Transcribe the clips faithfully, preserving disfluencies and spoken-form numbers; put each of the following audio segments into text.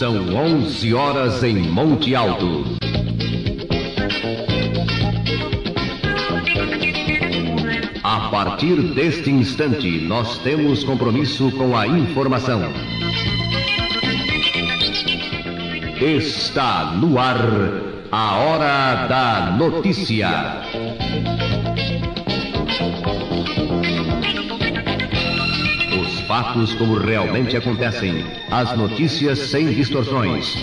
São onze horas em Monte Alto. A partir deste instante, nós temos compromisso com a informação. Está no ar a Hora da Notícia. Os fatos como realmente acontecem, as notícias sem distorções.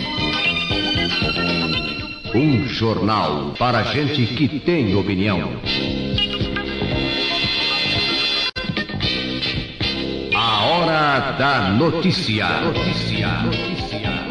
Um jornal para gente que tem opinião. A Hora da Notícia. Notícia. Notícia.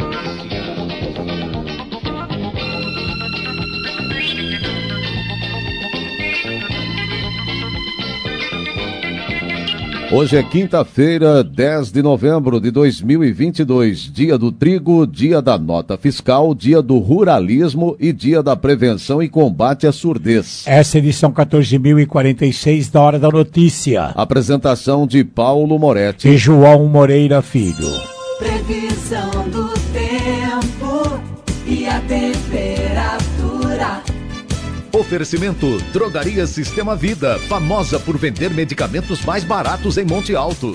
Hoje é quinta-feira, dez de novembro de dois mil e vinte e dois, dia do trigo, dia da nota fiscal, dia do ruralismo e dia da prevenção e combate à surdez. Essa é a edição quatorze mil e quarenta e seis da Hora da Notícia. Apresentação de Paulo Moretti e João Moreira Filho. Previsão do tempo e a temperatura. Oferecimento Drogaria Sistema Vida, famosa por vender medicamentos mais baratos em Monte Alto.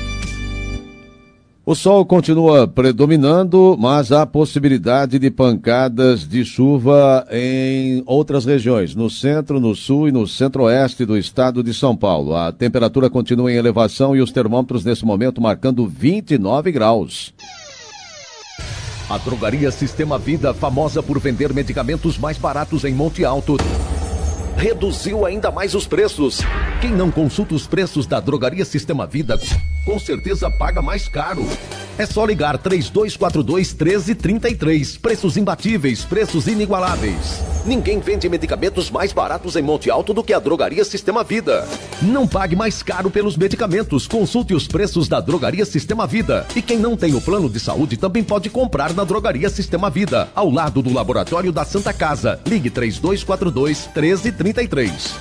O sol continua predominando, mas há possibilidade de pancadas de chuva em outras regiões, no centro, no sul e no centro-oeste do estado de São Paulo. A temperatura continua em elevação e os termômetros nesse momento marcando vinte e nove graus. A Drogaria Sistema Vida, famosa por vender medicamentos mais baratos em Monte Alto, reduziu ainda mais os preços. Quem não consulta os preços da Drogaria Sistema Vida, com certeza paga mais caro. É só ligar três dois quatro dois, um três três três. Preços imbatíveis, preços inigualáveis. Ninguém vende medicamentos mais baratos em Monte Alto do que a Drogaria Sistema Vida. Não pague mais caro pelos medicamentos. Consulte os preços da Drogaria Sistema Vida. E quem não tem o plano de saúde também pode comprar na Drogaria Sistema Vida, ao lado do Laboratório da Santa Casa. Ligue três dois quatro dois, um três três três.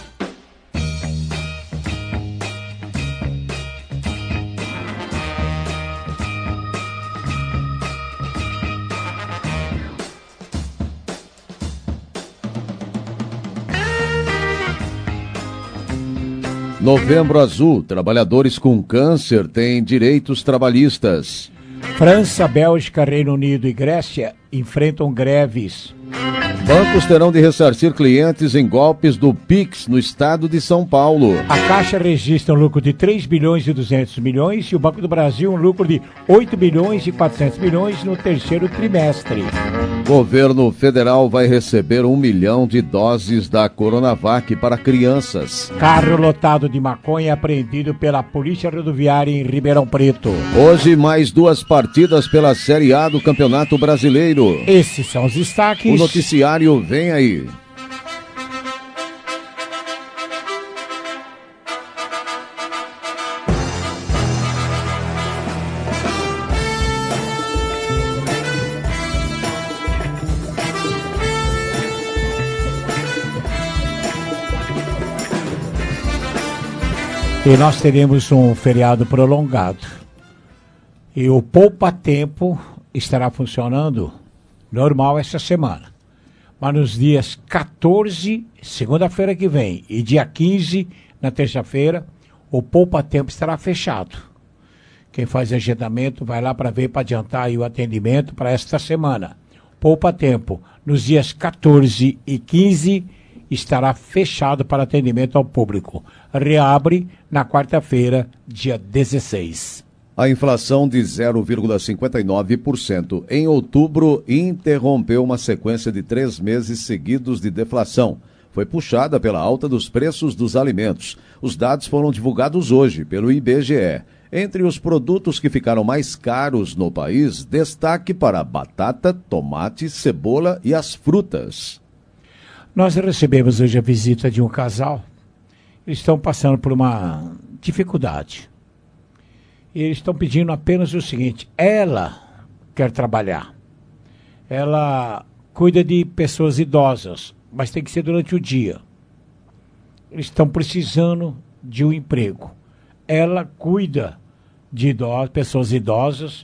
Novembro Azul, trabalhadores com câncer têm direitos trabalhistas. França, Bélgica, Reino Unido e Grécia enfrentam greves. Bancos terão de ressarcir clientes em golpes do Pix no estado de São Paulo. A Caixa registra um lucro de três bilhões e duzentos milhões e o Banco do Brasil um lucro de oito bilhões e quatrocentos milhões no terceiro trimestre. Governo federal vai receber um milhão de doses da Coronavac para crianças. Carro lotado de maconha apreendido pela Polícia Rodoviária em Ribeirão Preto. Hoje mais duas partidas pela Série A do Campeonato Brasileiro. Esses são os destaques. O noticiário vem aí. E nós teremos um feriado prolongado. E o poupa-tempo estará funcionando normal essa semana. Mas nos dias quatorze, segunda-feira que vem, e dia quinze, na terça-feira, o poupa-tempo estará fechado. Quem faz agendamento vai lá para ver, para adiantar aí o atendimento para esta semana. Poupa-tempo, nos dias quatorze e quinze, estará fechado para atendimento ao público. Reabre na quarta-feira, dia dezesseis. A inflação de zero vírgula cinquenta e nove por cento em outubro interrompeu uma sequência de três meses seguidos de deflação. Foi puxada pela alta dos preços dos alimentos. Os dados foram divulgados hoje pelo I B G E. Entre os produtos que ficaram mais caros no país, destaque para batata, tomate, cebola e as frutas. Nós recebemos hoje a visita de um casal. Eles estão passando por uma dificuldade. E eles estão pedindo apenas o seguinte: ela quer trabalhar. Ela cuida de pessoas idosas, mas tem que ser durante o dia. Eles estão precisando de um emprego. Ela cuida de idosos, pessoas idosas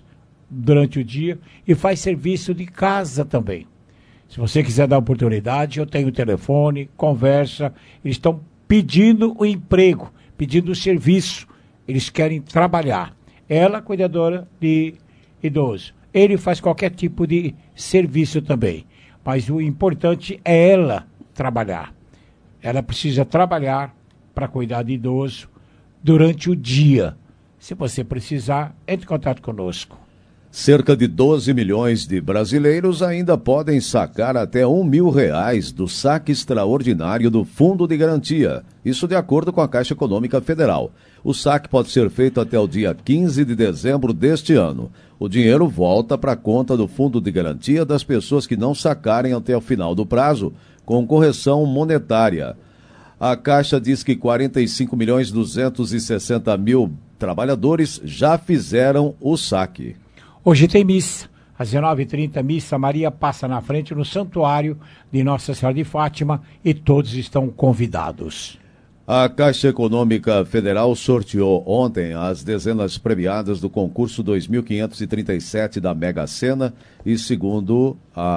durante o dia e faz serviço de casa também. Se você quiser dar oportunidade, eu tenho o telefone, conversa, eles estão pedindo o emprego, pedindo o serviço, eles querem trabalhar. Ela, cuidadora de idoso, ele faz qualquer tipo de serviço também, mas o importante é ela trabalhar. Ela precisa trabalhar para cuidar de idoso durante o dia. Se você precisar, entre em contato conosco. Cerca de doze milhões de brasileiros ainda podem sacar até um mil reais do saque extraordinário do Fundo de Garantia. Isso de acordo com a Caixa Econômica Federal. O saque pode ser feito até o dia quinze de dezembro deste ano. O dinheiro volta para a conta do Fundo de Garantia das pessoas que não sacarem até o final do prazo, com correção monetária. A Caixa diz que quarenta e cinco milhões duzentos e sessenta mil trabalhadores já fizeram o saque. Hoje tem missa, às dezenove e trinta, missa Maria passa na frente no santuário de Nossa Senhora de Fátima e todos estão convidados. A Caixa Econômica Federal sorteou ontem as dezenas premiadas do concurso dois mil quinhentos e trinta e sete da Mega Sena e, segundo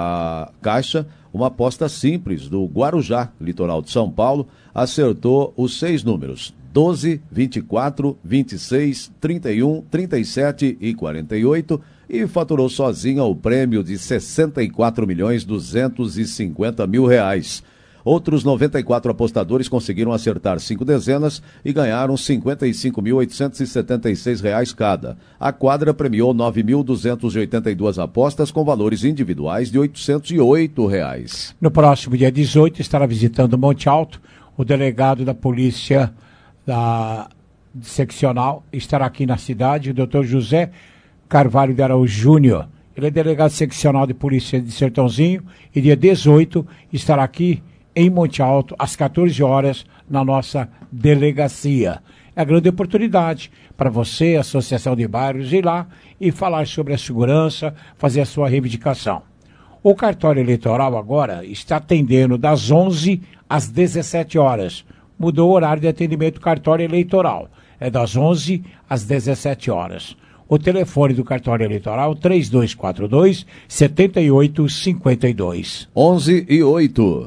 a Caixa, uma aposta simples do Guarujá, litoral de São Paulo, acertou os seis números doze, vinte e quatro, vinte e seis, trinta e um, trinta e sete e quarenta e oito e faturou sozinha o prêmio de sessenta e quatro milhões duzentos e cinquenta mil reais. Outros noventa e quatro apostadores conseguiram acertar cinco dezenas e ganharam cinquenta e cinco mil oitocentos e setenta e seis reais cada. A quadra premiou nove mil duzentas e oitenta e duas apostas com valores individuais de oitocentos e oito reais. No próximo dia dezoito estará visitando Monte Alto o delegado da Polícia da Seccional, estará aqui na cidade, o doutor José Carvalho de Araújo Júnior. Ele é delegado seccional de Polícia de Sertãozinho e dia dezoito estará aqui em Monte Alto, às quatorze horas, na nossa delegacia. É a grande oportunidade para você, Associação de Bairros, ir lá e falar sobre a segurança, fazer a sua reivindicação. O cartório eleitoral agora está atendendo das onze às dezessete horas. Mudou o horário de atendimento do cartório eleitoral. É das onze às dezessete horas. O telefone do cartório eleitoral, três dois quatro dois, sete oito cinco dois. onze e oito.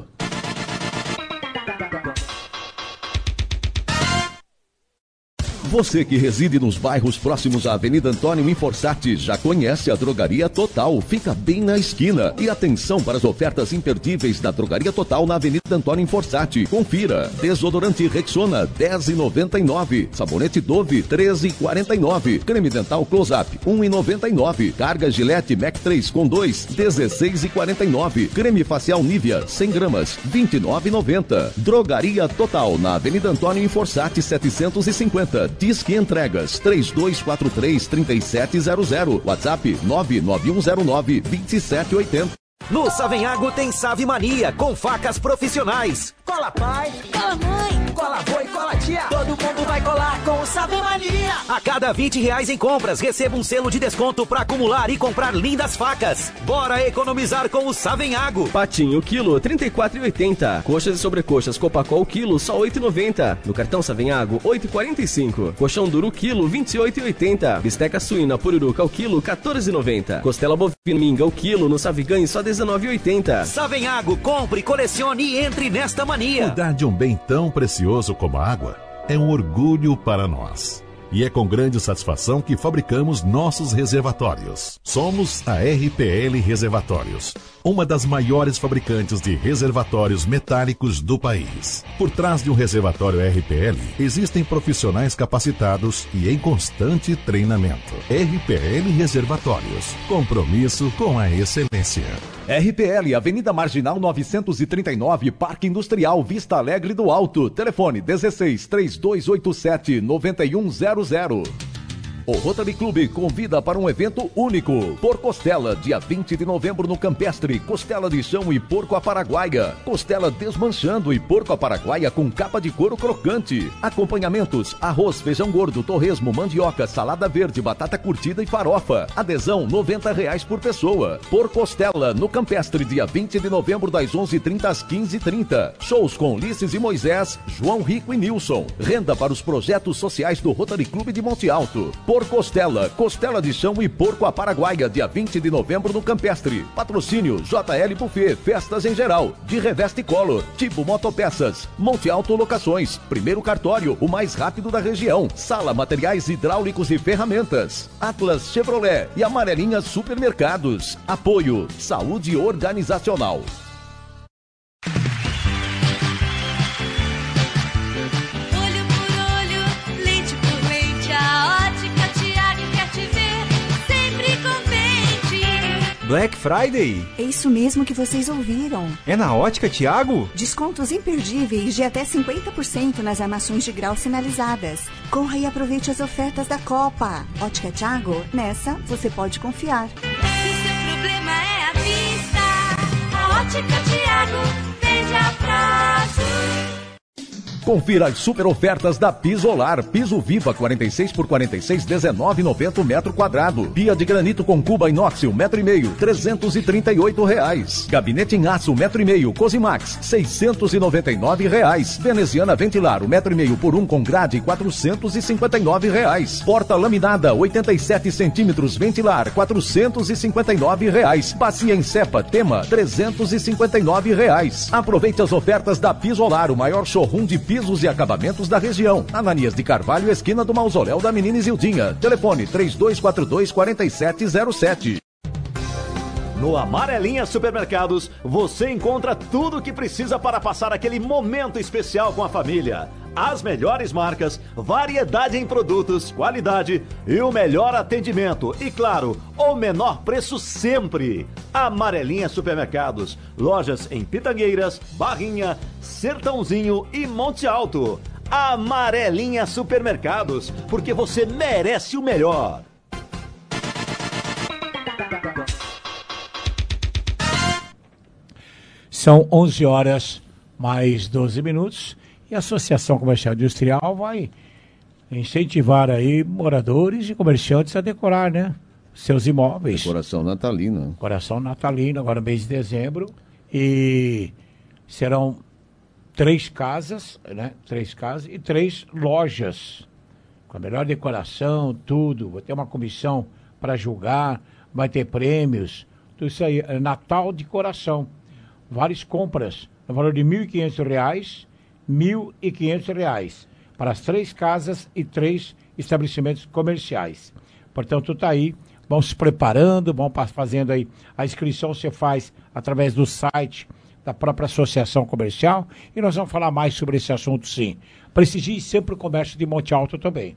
Você que reside nos bairros próximos à Avenida Antônio Inforsati já conhece a Drogaria Total. Fica bem na esquina. E atenção para as ofertas imperdíveis da Drogaria Total na Avenida Antônio Inforsati. Confira. Desodorante Rexona, dez reais e noventa e nove centavos. Sabonete Dove, treze reais e quarenta e nove centavos. Creme dental Close-Up, um real e noventa e nove centavos. Carga Gillette Mac três com dois, dezesseis reais e quarenta e nove centavos. Creme facial Nivea, cem gramas, vinte e nove reais e noventa centavos. Drogaria Total na Avenida Antônio Inforsati, setecentos e cinquenta. Disque Entregas três dois quatro três, três sete zero zero. WhatsApp nove nove um zero nove, dois sete oito zero. No Savenhago tem Save Mania, com facas profissionais. Cola pai, cola mãe, cola avô e cola tia. Todo mundo vai colar com o Save Mania. A cada vinte reais em compras, receba um selo de desconto para acumular e comprar lindas facas. Bora economizar com o Savenhago. Patinho, quilo, trinta e quatro reais e oitenta centavos. Coxas e sobrecoxas Copacol, quilo, só oito reais e noventa centavos. No cartão Savenhago, oito reais e quarenta e cinco centavos. Colchão duro, quilo, vinte e oito reais e oitenta centavos. Bisteca suína pururuca, ao quilo, quatorze reais e noventa centavos. Costela bovina minga, ao quilo, no Saviganho, só dezenove reais e oitenta centavos. Savenhago, compre, colecione e entre nesta mania. Cuidar de um bem tão precioso como a água é um orgulho para nós. E é com grande satisfação que fabricamos nossos reservatórios. Somos a R P L Reservatórios, uma das maiores fabricantes de reservatórios metálicos do país. Por trás de um reservatório R P L, existem profissionais capacitados e em constante treinamento. R P L Reservatórios, compromisso com a excelência. R P L, Avenida Marginal novecentos e trinta e nove, Parque Industrial, Vista Alegre do Alto. Telefone dezesseis, três dois oito sete, nove um zero zero. O Rotary Clube convida para um evento único. Por Costela, dia vinte de novembro no Campestre. Costela de chão e porco à paraguaia. Costela desmanchando e porco à paraguaia com capa de couro crocante. Acompanhamentos: arroz, feijão gordo, torresmo, mandioca, salada verde, batata curtida e farofa. Adesão noventa reais por pessoa. Por Costela, no Campestre, dia vinte de novembro, das onze e trinta às quinze e trinta. Shows com Ulisses e Moisés, João Rico e Nilson. Renda para os projetos sociais do Rotary Clube de Monte Alto. Por Porcostela, costela de chão e porco à paraguaia, dia vinte de novembro no Campestre. Patrocínio J L Buffet, festas em geral, de Reveste Color, Tipo Motopeças, Monte Alto Locações, Primeiro Cartório, o mais rápido da região, Sala Materiais Hidráulicos e Ferramentas, Atlas Chevrolet e Amarelinha Supermercados. Apoio Saúde Organizacional. Black Friday? É isso mesmo que vocês ouviram. É na Ótica Thiago? Descontos imperdíveis de até cinquenta por cento nas armações de grau sinalizadas. Corra e aproveite as ofertas da Copa. Ótica Thiago, nessa você pode confiar. Se seu problema é a vista, a Ótica Thiago vende a prazo. Confira as super ofertas da Pisolar. Piso Viva quarenta e seis por quarenta e seis, dezenove reais e noventa centavos metro quadrado. Pia de granito com cuba inox, um metro e meio, trezentos e trinta e oito reais. Gabinete em aço, um metro e meio, Cosimax, seiscentos e noventa e nove reais. Veneziana ventilar, um metro e meio por um com grade, quatrocentos e cinquenta e nove reais. Porta laminada, oitenta e sete centímetros, ventilar, quatrocentos e cinquenta e nove reais. Bacia em cepa, tema, trezentos e cinquenta e nove reais. Aproveite as ofertas da Pisolar, o maior showroom de pisos e acabamentos da região. Ananias de Carvalho, esquina do Mausoléu da Menina Isildinha. Telefone três dois quatro dois, quatro sete zero sete. No Amarelinha Supermercados, você encontra tudo o que precisa para passar aquele momento especial com a família. As melhores marcas, variedade em produtos, qualidade e o melhor atendimento. E claro, o menor preço sempre. Amarelinha Supermercados. Lojas em Pitangueiras, Barrinha, Sertãozinho e Monte Alto. Amarelinha Supermercados, porque você merece o melhor. São onze horas mais doze minutos e a Associação Comercial Industrial vai incentivar aí moradores e comerciantes a decorar, né, seus imóveis. Decoração natalina. Decoração natalina, agora mês de dezembro. E serão três casas, né, três casas e três lojas com a melhor decoração, tudo. Vai ter uma comissão para julgar, vai ter prêmios, tudo isso aí. É Natal de coração. Várias compras no valor de mil e quinhentos reais, mil e quinhentos reais para as três casas e três estabelecimentos comerciais. Portanto, está aí, vão se preparando, vão fazendo aí, a inscrição você faz através do site da própria Associação Comercial e nós vamos falar mais sobre esse assunto sim. Prestigie sempre o comércio de Monte Alto também.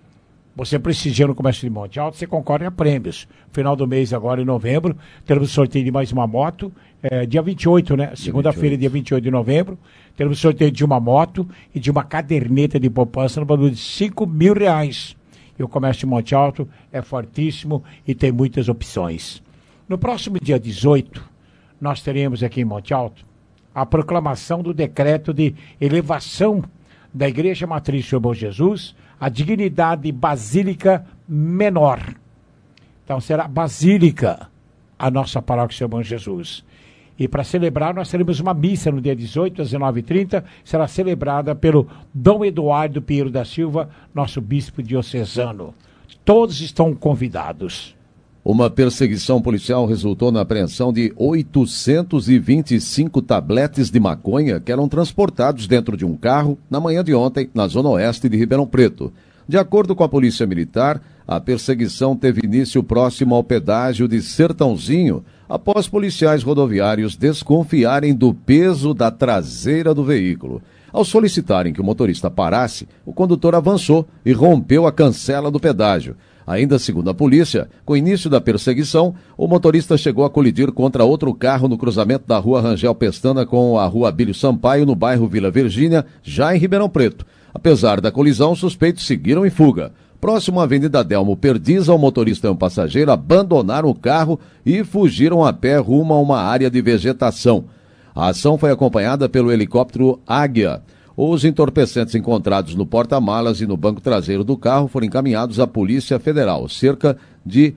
Você prestigiando o comércio de Monte Alto, você concorre a prêmios. Final do mês, agora em novembro, teremos sorteio de mais uma moto. É, dia vinte e oito, né? Segunda-feira, dia vinte e oito de novembro, teremos sorteio de uma moto e de uma caderneta de poupança no valor de cinco mil reais. E o comércio de Monte Alto é fortíssimo e tem muitas opções. No próximo dia dezoito, nós teremos aqui em Monte Alto a proclamação do decreto de elevação da Igreja Matriz do Bom Jesus a dignidade basílica menor. Então será basílica a nossa paróquia Senhor Bom Jesus. E para celebrar, nós teremos uma missa no dia dezoito, às dezenove e trinta, será celebrada pelo Dom Eduardo Pinheiro da Silva, nosso bispo diocesano. Todos estão convidados. Uma perseguição policial resultou na apreensão de oitocentos e vinte e cinco tabletes de maconha que eram transportados dentro de um carro na manhã de ontem, na zona oeste de Ribeirão Preto. De acordo com a Polícia Militar, a perseguição teve início próximo ao pedágio de Sertãozinho, após policiais rodoviários desconfiarem do peso da traseira do veículo. Ao solicitarem que o motorista parasse, o condutor avançou e rompeu a cancela do pedágio. Ainda segundo a polícia, com o início da perseguição, o motorista chegou a colidir contra outro carro no cruzamento da rua Rangel Pestana com a rua Abílio Sampaio, no bairro Vila Virgínia, já em Ribeirão Preto. Apesar da colisão, os suspeitos seguiram em fuga. Próximo à Avenida Delmo Perdiza, o motorista e um passageiro abandonaram o carro e fugiram a pé rumo a uma área de vegetação. A ação foi acompanhada pelo helicóptero Águia. Os entorpecentes encontrados no porta-malas e no banco traseiro do carro foram encaminhados à Polícia Federal. Cerca de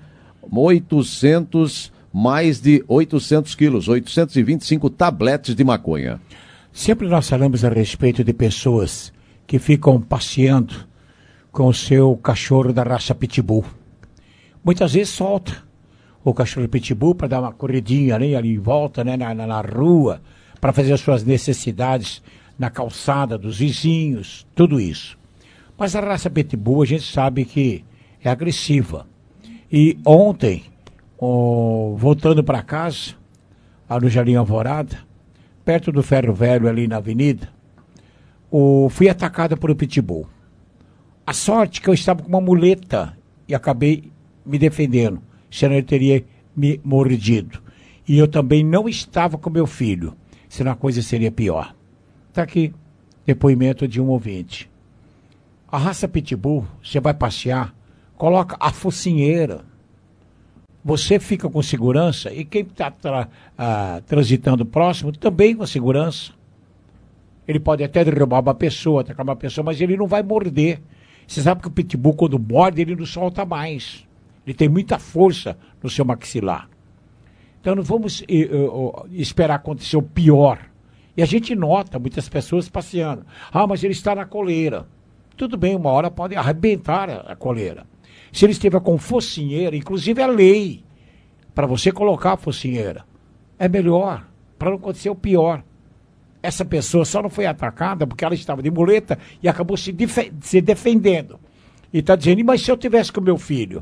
oitocentos, mais de oitocentos quilos, oitocentos e vinte e cinco tabletes de maconha. Sempre nós falamos a respeito de pessoas que ficam passeando com o seu cachorro da raça Pitbull. Muitas vezes solta o cachorro Pitbull para dar uma corridinha ali, ali em volta, né, na, na, na rua, para fazer as suas necessidades na calçada dos vizinhos, tudo isso. Mas a raça Pitbull a gente sabe que é agressiva. E ontem, oh, voltando para casa, lá no Jardim Alvorada, perto do Ferro Velho ali na avenida, oh, fui atacada por um Pitbull. A sorte que eu estava com uma muleta e acabei me defendendo, senão ele teria me mordido. E eu também não estava com meu filho, senão a coisa seria pior. Está aqui, depoimento de um ouvinte. A raça Pitbull, você vai passear, coloca a focinheira. Você fica com segurança e quem está tra ah, transitando próximo também com segurança. Ele pode até derrubar uma pessoa, atacar uma pessoa, mas ele não vai morder. Você sabe que o Pitbull, quando morde, ele não solta mais. Ele tem muita força no seu maxilar. Então não vamos uh, uh, esperar acontecer o pior. E a gente nota muitas pessoas passeando. Ah, mas ele está na coleira. Tudo bem, uma hora pode arrebentar a, a coleira. Se ele estiver com focinheira, inclusive é lei para você colocar a focinheira. É melhor, para não acontecer o pior. Essa pessoa só não foi atacada porque ela estava de muleta e acabou se, def se defendendo. E está dizendo, mas se eu tivesse com meu filho?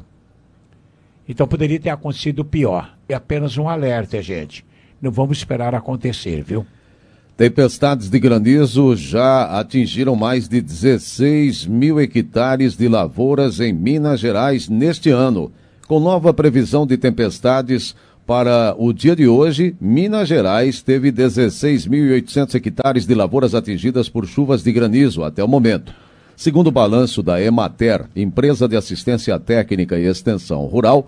Então poderia ter acontecido o pior. É apenas um alerta, gente. Não vamos esperar acontecer, viu? Tempestades de granizo já atingiram mais de dezesseis mil hectares de lavouras em Minas Gerais neste ano. Com nova previsão de tempestades para o dia de hoje, Minas Gerais teve dezesseis mil e oitocentos hectares de lavouras atingidas por chuvas de granizo até o momento. Segundo o balanço da Emater, Empresa de Assistência Técnica e Extensão Rural,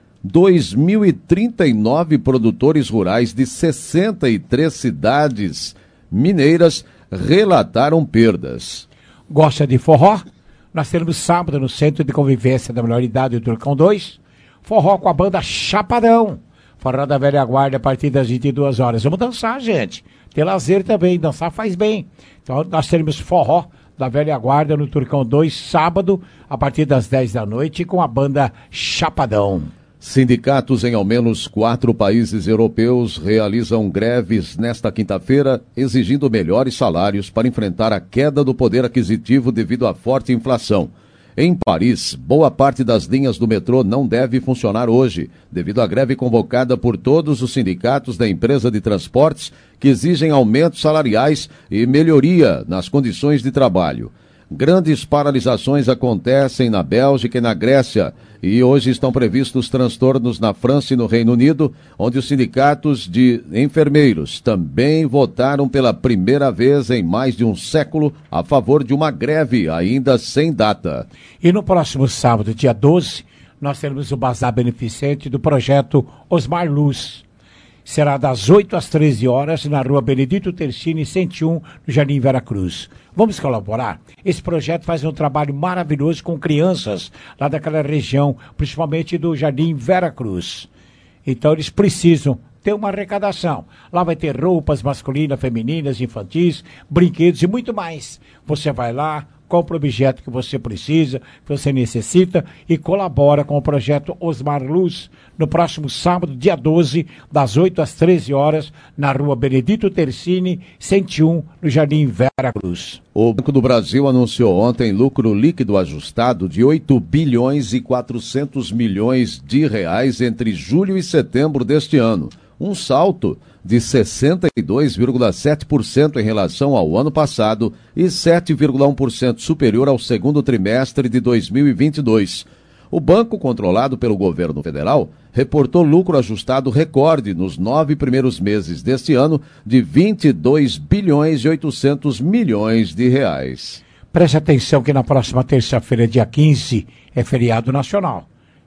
dois mil e trinta e nove produtores rurais de sessenta e três cidades mineiras relataram perdas. Gosta de forró? Nós teremos sábado no Centro de Convivência da Melhor Idade do Turcão dois, forró com a banda Chapadão. Forró da Velha Guarda a partir das vinte e duas horas. Vamos dançar, gente. Ter lazer também, dançar faz bem. Então nós teremos forró da Velha Guarda no Turcão dois, sábado, a partir das dez da noite, com a banda Chapadão. Sindicatos em ao menos quatro países europeus realizam greves nesta quinta-feira, exigindo melhores salários para enfrentar a queda do poder aquisitivo devido à forte inflação. Em Paris, boa parte das linhas do metrô não deve funcionar hoje, devido à greve convocada por todos os sindicatos da empresa de transportes que exigem aumentos salariais e melhoria nas condições de trabalho. Grandes paralisações acontecem na Bélgica e na Grécia e hoje estão previstos transtornos na França e no Reino Unido, onde os sindicatos de enfermeiros também votaram pela primeira vez em mais de um século a favor de uma greve ainda sem data. E no próximo sábado, dia doze, nós teremos o bazar beneficente do projeto Osmar Luz. Será das oito às treze horas na rua Benedito Tercini, cento e um, no Jardim Vera Cruz. Vamos colaborar? Esse projeto faz um trabalho maravilhoso com crianças lá daquela região, principalmente do Jardim Vera Cruz. Então eles precisam ter uma arrecadação. Lá vai ter roupas masculinas, femininas, infantis, brinquedos e muito mais. Você vai lá, compra o objeto que você precisa, que você necessita e colabora com o projeto Osmar Luz no próximo sábado, dia doze, das oito às treze horas, na rua Benedito Tercini, cento e um, no Jardim Vera Cruz. O Banco do Brasil anunciou ontem lucro líquido ajustado de oito bilhões e quatrocentos milhões de reais entre julho e setembro deste ano. Um salto de sessenta e dois vírgula sete por cento em relação ao ano passado e sete vírgula um por cento superior ao segundo trimestre de dois mil e vinte e dois. O banco, controlado pelo governo federal, reportou lucro ajustado recorde nos nove primeiros meses deste ano de vinte e dois bilhões e oitocentos milhões de reais. Preste atenção que na próxima terça-feira, dia quinze, é feriado nacional,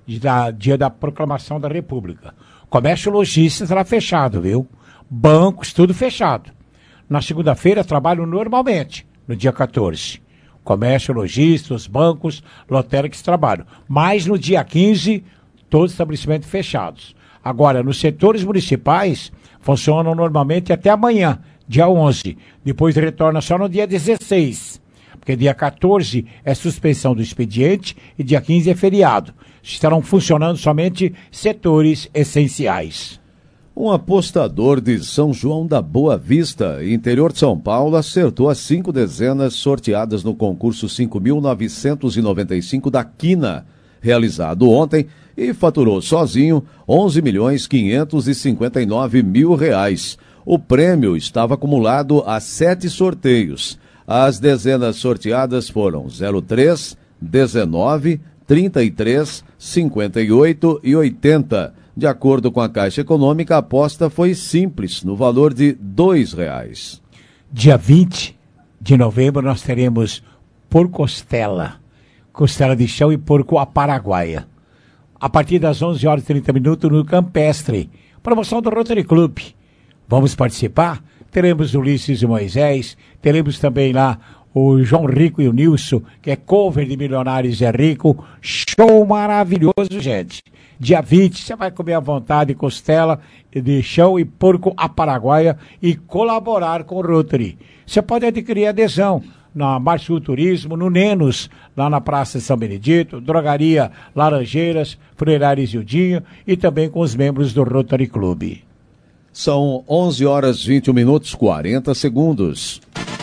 dia da proclamação da República. Comércio e logística estará fechado, viu? Bancos, tudo fechado. Na segunda-feira, trabalho normalmente, no dia quatorze. Comércio, logística, os bancos, lotéricos trabalham. Mas no dia quinze, todos os estabelecimentos fechados. Agora, nos setores municipais, funcionam normalmente até amanhã, dia onze. Depois retorna só no dia dezesseis. porque dia quatorze é suspensão do expediente e dia quinze é feriado. Estarão funcionando somente setores essenciais. Um apostador de São João da Boa Vista, interior de São Paulo, acertou as cinco dezenas sorteadas no concurso cinco mil novecentos e noventa e cinco da Quina, realizado ontem, e faturou sozinho onze milhões quinhentos e cinquenta e nove mil reais. O prêmio estava acumulado a sete sorteios. As dezenas sorteadas foram zero três, dezenove, trinta e três, cinquenta e oito e oitenta. De acordo com a Caixa Econômica, a aposta foi simples, no valor de dois reais. Dia vinte de novembro nós teremos porcostela, costela de chão e porco à paraguaia. A partir das onze horas e trinta minutos no Campestre, promoção do Rotary Club. Vamos participar? Teremos Ulisses e Moisés, teremos também lá o João Rico e o Nilson, que é cover de Milionários é Rico. Show maravilhoso, gente. Dia vinte, você vai comer à vontade costela de chão e porco à paraguaia e colaborar com o Rotary. Você pode adquirir adesão na Marsul Turismo, no Nenos, lá na Praça de São Benedito, Drogaria Laranjeiras, Funerárias Ildinho e também com os membros do Rotary Club. São onze horas e vinte e um minutos, quarenta segundos.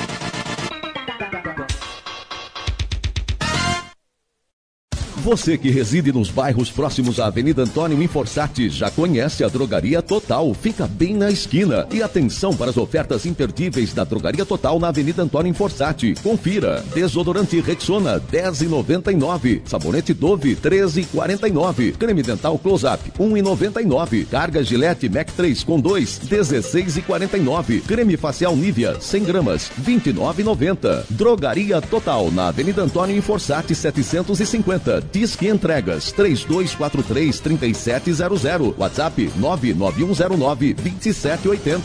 Você que reside nos bairros próximos à Avenida Antônio Inforsati já conhece a Drogaria Total, fica bem na esquina. E atenção para as ofertas imperdíveis da Drogaria Total na Avenida Antônio Inforsati. Confira: desodorante Rexona dez reais e noventa e nove centavos, sabonete Dove treze reais e quarenta e nove centavos, creme dental Close-Up um real e noventa e nove centavos, carga Gillette Mac três com dois dezesseis reais e quarenta e nove centavos, creme facial Nivea cem gramas vinte e nove reais e noventa centavos. Drogaria Total na Avenida Antônio Inforsati setecentos e cinquenta. Disque Entregas três dois quatro três, três sete zero zero. WhatsApp nove nove um zero nove, dois sete oito zero.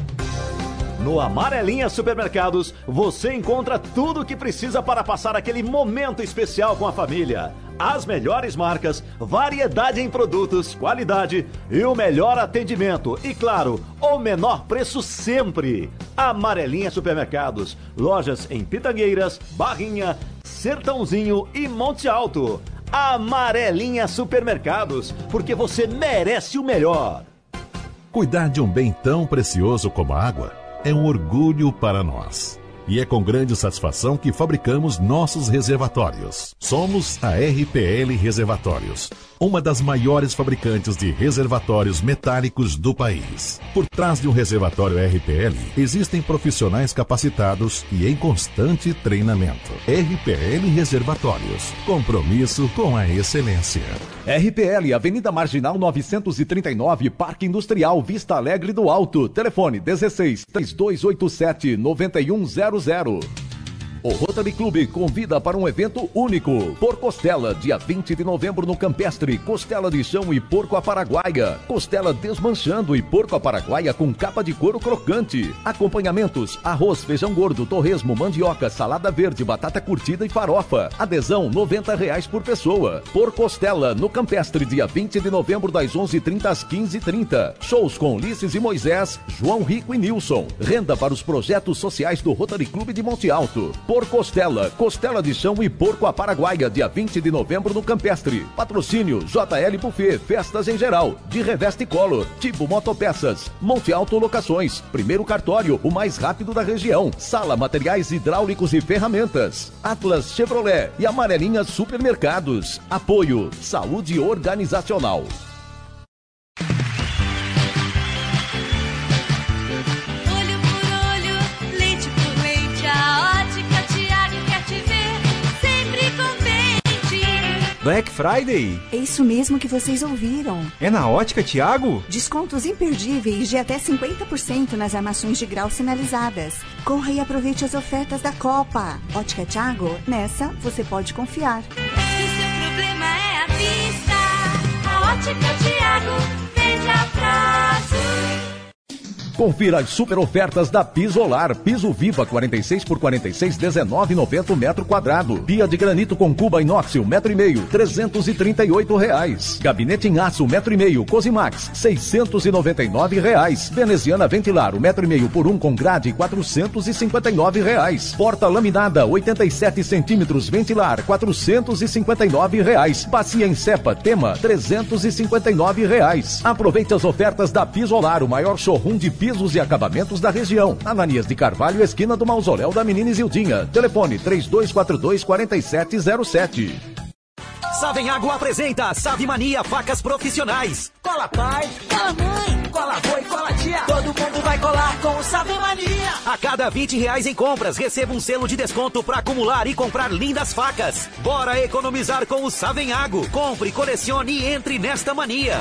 No Amarelinha Supermercados, você encontra tudo o que precisa para passar aquele momento especial com a família. As melhores marcas, variedade em produtos, qualidade e o melhor atendimento. E claro, o menor preço sempre. Amarelinha Supermercados, lojas em Pitangueiras, Barrinha, Sertãozinho e Monte Alto. Amarelinha Supermercados, porque você merece o melhor. Cuidar de um bem tão precioso como a água é um orgulho para nós. E é com grande satisfação que fabricamos nossos reservatórios. Somos a R P L Reservatórios, uma das maiores fabricantes de reservatórios metálicos do país. Por trás de um reservatório R P L, existem profissionais capacitados e em constante treinamento. R P L Reservatórios, compromisso com a excelência. R P L, Avenida Marginal novecentos e trinta e nove, Parque Industrial, Vista Alegre do Alto. Telefone dezesseis, três dois oito sete, nove um zero zero. O Rotary Club convida para um evento único. Por Costela, dia vinte de novembro no Campestre. Costela de chão e porco à paraguaia. Costela desmanchando e porco à paraguaia com capa de couro crocante. Acompanhamentos: arroz, feijão gordo, torresmo, mandioca, salada verde, batata curtida e farofa. Adesão noventa reais por pessoa. Por Costela, no Campestre, dia vinte de novembro, das onze e trinta às quinze e trinta. Shows com Ulisses e Moisés, João Rico e Nilson. Renda para os projetos sociais do Rotary Club de Monte Alto. Por Costela, costela de chão e porco à paraguaia, dia vinte de novembro no Campestre. Patrocínio J L Buffet, festas em geral, de Reveste Color, Tipo Motopeças, Monte Alto Locações, Primeiro Cartório, o mais rápido da região, Sala Materiais Hidráulicos e Ferramentas, Atlas Chevrolet e Amarelinha Supermercados. Apoio Saúde Organizacional. Black Friday? É isso mesmo que vocês ouviram. É na Ótica Thiago? Descontos imperdíveis de até cinquenta por cento nas armações de grau sinalizadas. Corra e aproveite as ofertas da Copa. Ótica Thiago, nessa você pode confiar. Se seu problema é a vista, a Ótica Thiago vende a prazo. Confira as super ofertas da Pisolar. Piso Viva quarenta e seis por quarenta e seis, dezenove e noventa o metro quadrado. Pia de granito com cuba inox, um metro e meio, trezentos e trinta e oito reais. Gabinete em aço, um metro e meio, Cosimax, seiscentos e noventa e nove reais. Veneziana Ventilar, um metro e meio por um com grade, quatrocentos e cinquenta e nove reais. Porta laminada, oitenta e sete centímetros, Ventilar, quatrocentos e cinquenta e nove reais. Bacia em cepa, Tema, trezentos e cinquenta e nove reais. Aproveite as ofertas da Pisolar, o maior showroom de pisos e acabamentos da região. Ananias de Carvalho, esquina do Mausoléu da Menina Isildinha. Telefone três dois quatro dois, quatro sete zero sete. Savenhago apresenta Save Mania Facas Profissionais. Cola pai, cola mãe, cola avô e cola tia. Todo mundo vai colar com o Save Mania. A cada vinte reais em compras, receba um selo de desconto para acumular e comprar lindas facas. Bora economizar com o Savenhago. Compre, colecione e entre nesta mania.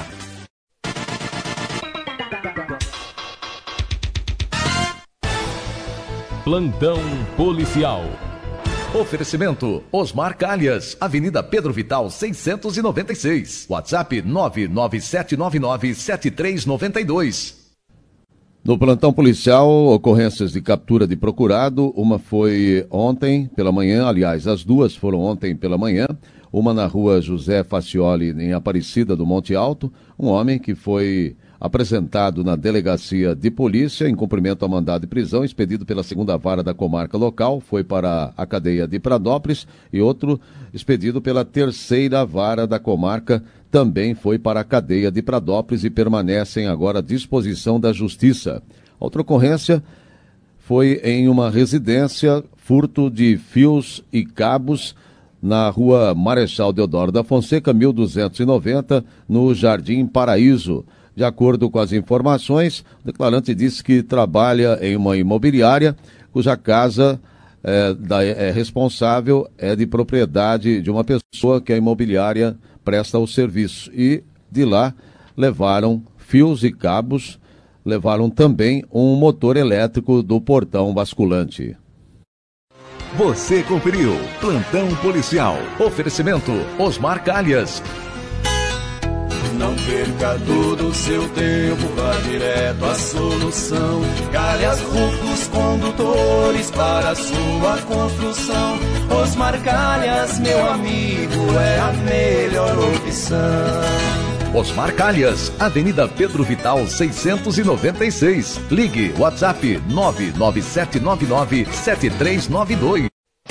Plantão Policial. Oferecimento Osmar Calhas, Avenida Pedro Vital seiscentos e noventa e seis. WhatsApp nove nove sete nove nove sete três nove dois. No plantão policial, ocorrências de captura de procurado. Uma foi ontem pela manhã, aliás, as duas foram ontem pela manhã. Uma na rua José Facioli, em Aparecida do Monte Alto. Um homem que foi apresentado na delegacia de polícia em cumprimento a mandado de prisão, expedido pela segunda vara da comarca local, foi para a cadeia de Pradópolis, e outro expedido pela terceira vara da comarca, também foi para a cadeia de Pradópolis e permanecem agora à disposição da Justiça. Outra ocorrência foi em uma residência, furto de fios e cabos na rua Marechal Deodoro da Fonseca, mil duzentos e noventa, no Jardim Paraíso. De acordo com as informações, o declarante disse que trabalha em uma imobiliária cuja casa é, da, é responsável é de propriedade de uma pessoa que a imobiliária presta o serviço. E de lá levaram fios e cabos, levaram também um motor elétrico do portão basculante. Você conferiu Plantão Policial. Oferecimento Osmar Calhas. Não perca todo o seu tempo, vá direto à solução. Calhas Rufos Condutores para a sua construção. Osmar Calhas, meu amigo, é a melhor opção. Osmar Calhas, Avenida Pedro Vital seiscentos e noventa e seis. Ligue WhatsApp nove nove sete nove nove sete três nove dois.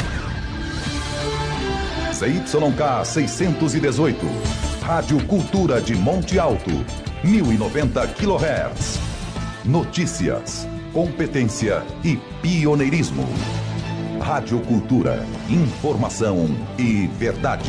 C Y K seiscentos e dezoito. Rádio Cultura de Monte Alto, mil e noventa quilohertz. Notícias, competência e pioneirismo. Rádio Cultura, informação e verdade.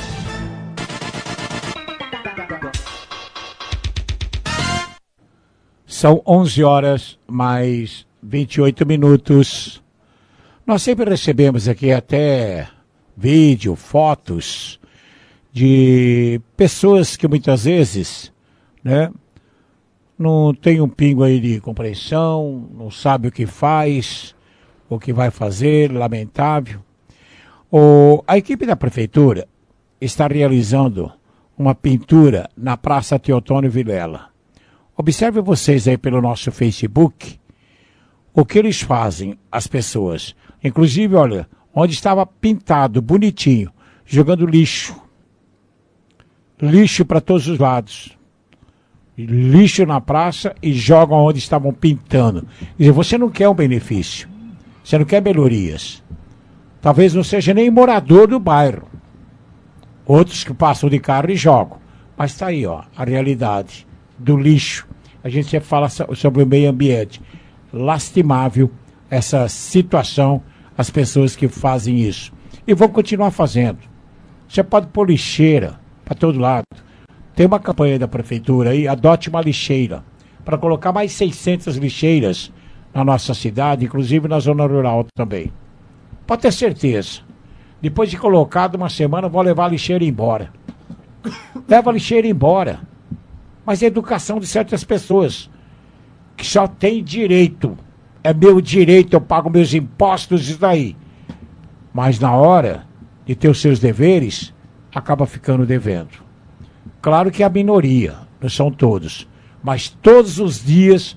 São onze horas mais vinte e oito minutos. Nós sempre recebemos aqui até vídeo, fotos de pessoas que muitas vezes, né, não tem um pingo aí de compreensão, não sabe o que faz, o que vai fazer, lamentável. O, a equipe da prefeitura está realizando uma pintura na Praça Teotônio Vilela. Observe vocês aí pelo nosso Facebook o que eles fazem, as pessoas. Inclusive, olha, onde estava pintado, bonitinho, jogando lixo. Lixo para todos os lados. Lixo na praça e jogam onde estavam pintando. Quer dizer, você não quer um benefício. Você não quer melhorias. Talvez não seja nem morador do bairro. Outros que passam de carro e jogam. Mas está aí, ó, a realidade do lixo. A gente sempre fala sobre o meio ambiente. Lastimável essa situação, as pessoas que fazem isso. E vão continuar fazendo. Você pode pôr lixeira para todo lado. Tem uma campanha da prefeitura aí, adote uma lixeira, para colocar mais seiscentas lixeiras na nossa cidade, inclusive na zona rural também. Pode ter certeza. Depois de colocado uma semana, vou levar a lixeira embora. Leva a lixeira embora. Mas é educação de certas pessoas, que só tem direito. É meu direito, eu pago meus impostos, isso daí. Mas na hora de ter os seus deveres, acaba ficando devendo. Claro que é a minoria, não são todos. Mas todos os dias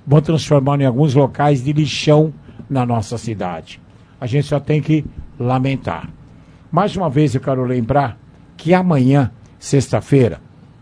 vão transformando em alguns locais de lixão na nossa cidade. A gente só tem que lamentar. Mais uma vez eu quero lembrar que amanhã, sexta-feira,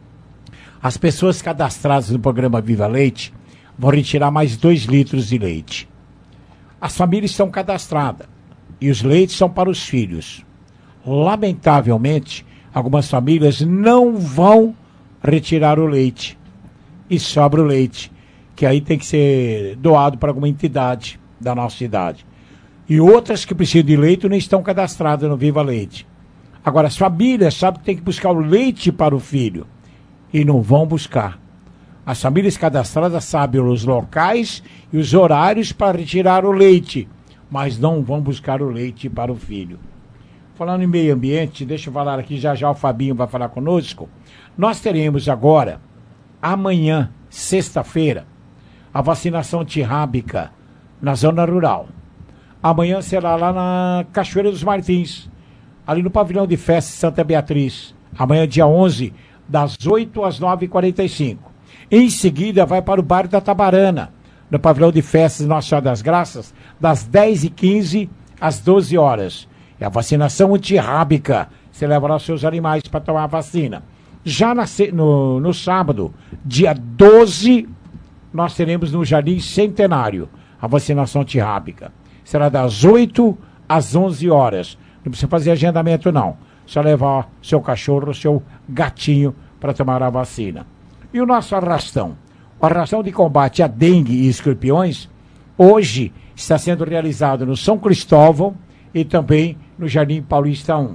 as pessoas cadastradas no programa Viva Leite vão retirar mais dois litros de leite. As famílias estão cadastradas e os leites são para os filhos. Lamentavelmente, algumas famílias não vão retirar o leite e sobra o leite, que aí tem que ser doado para alguma entidade da nossa cidade. E outras que precisam de leite nem estão cadastradas no Viva Leite. Agora, as famílias sabem que tem que buscar o leite para o filho e não vão buscar. As famílias cadastradas sabem os locais e os horários para retirar o leite, mas não vão buscar o leite para o filho. Falando em meio ambiente, deixa eu falar aqui, já já o Fabinho vai falar conosco. Nós teremos agora, amanhã, sexta-feira, a vacinação antirrábica na zona rural. Amanhã será lá na Cachoeira dos Martins, ali no pavilhão de festa Santa Beatriz. Amanhã, dia onze, das oito às nove e quarenta e cinco. Em seguida, vai para o bairro da Tabarana, no pavilhão de festas Nossa Senhora das Graças, das dez e quinze às doze horas. É a vacinação antirrábica. Você leva lá os seus animais para tomar a vacina. Já na, no, no sábado, dia doze, nós teremos no Jardim Centenário a vacinação antirrábica. Será das oito às onze horas. Não precisa fazer agendamento, não. Só levar seu cachorro, seu gatinho para tomar a vacina. E o nosso arrastão? O arrastão de combate a dengue e escorpiões, hoje está sendo realizado no São Cristóvão e também no Jardim Paulista um.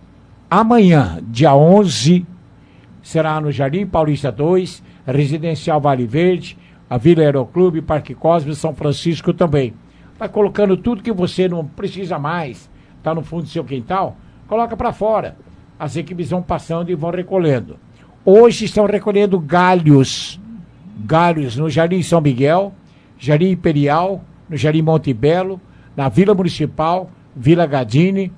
Amanhã, dia onze, será no Jardim Paulista dois, Residencial Vale Verde, a Vila Aeroclube, Parque Cosme, São Francisco também. Vai colocando tudo que você não precisa mais, está no fundo do seu quintal, coloca para fora. As equipes vão passando e vão recolhendo. Hoje estão recolhendo galhos, galhos no Jardim São Miguel, Jardim Imperial, no Jardim Monte Belo, na Vila Municipal, Vila Gadini,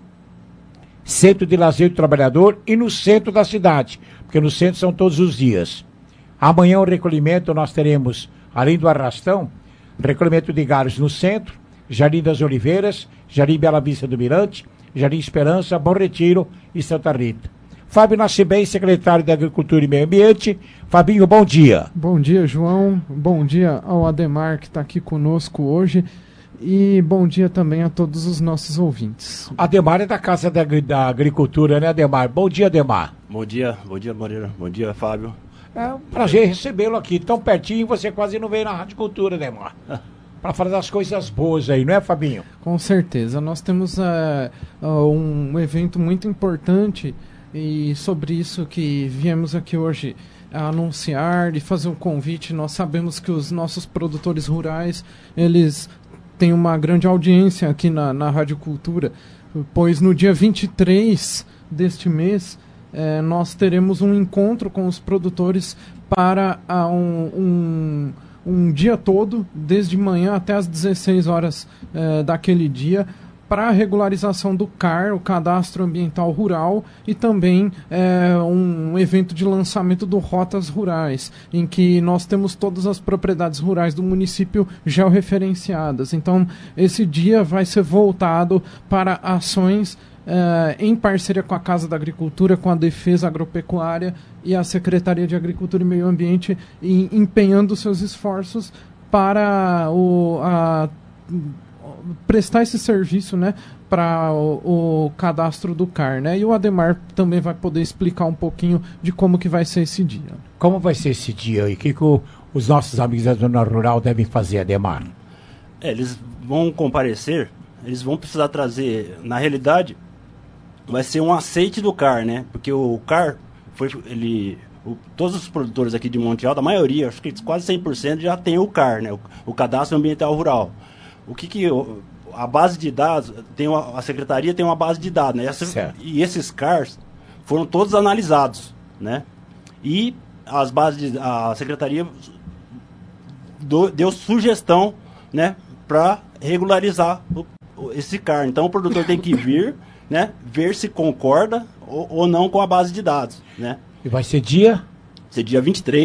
Centro de Lazer do Trabalhador e no centro da cidade, porque no centro são todos os dias. Amanhã o recolhimento nós teremos, além do arrastão, recolhimento de galhos no centro, Jardim das Oliveiras, Jardim Bela Vista do Mirante, Jardim Esperança, Bom Retiro e Santa Rita. Fábio Nascimento, secretário de Agricultura e Meio Ambiente. Fabinho, bom dia. Bom dia, João. Bom dia ao Ademar, que está aqui conosco hoje. E bom dia também a todos os nossos ouvintes. Ademar é da Casa da, da Agricultura, né, Ademar? Bom dia, Ademar. Bom dia, bom dia, Moreira. Bom dia, Fábio. É um prazer recebê-lo aqui, tão pertinho, você quase não veio na Rádio Cultura, Ademar. Para falar das coisas boas aí, não é, Fabinho? Com certeza. Nós temos uh, uh, um evento muito importante e sobre isso que viemos aqui hoje a anunciar e fazer um convite. Nós sabemos que os nossos produtores rurais, eles têm uma grande audiência aqui na, na Rádio Cultura, pois no dia vinte e três deste mês eh, nós teremos um encontro com os produtores para uh, um... um um dia todo, desde manhã até as dezesseis horas eh, daquele dia, para a regularização do C A R, o Cadastro Ambiental Rural, e também eh, um evento de lançamento do Rotas Rurais, em que nós temos todas as propriedades rurais do município georreferenciadas. Então, esse dia vai ser voltado para ações Uh, em parceria com a Casa da Agricultura, com a Defesa Agropecuária e a Secretaria de Agricultura e Meio Ambiente, e empenhando seus esforços para o, a, prestar esse serviço, né, para o, o cadastro do C A R, né? E o Ademar também vai poder explicar um pouquinho de como que vai ser esse dia. Como vai ser esse dia e o que, que o, os nossos amigos da Zona Rural devem fazer, Ademar? É, eles vão comparecer, eles vão precisar trazer, na realidade, vai ser um aceite do C A R, né? Porque o C A R, foi, ele, o, todos os produtores aqui de Monte Alto, a maioria, acho que quase cem por cento já tem o C A R, né? O, o Cadastro Ambiental Rural. O que que... A base de dados, tem uma, a Secretaria tem uma base de dados, né? Essa, e esses C A Rs foram todos analisados, né? E as bases de, a Secretaria do, deu sugestão, né? Para regularizar o, o, esse C A R. Então o produtor tem que vir... Né, ver se concorda ou, ou não com a base de dados, né? E vai ser dia? Vai ser dia vinte e três,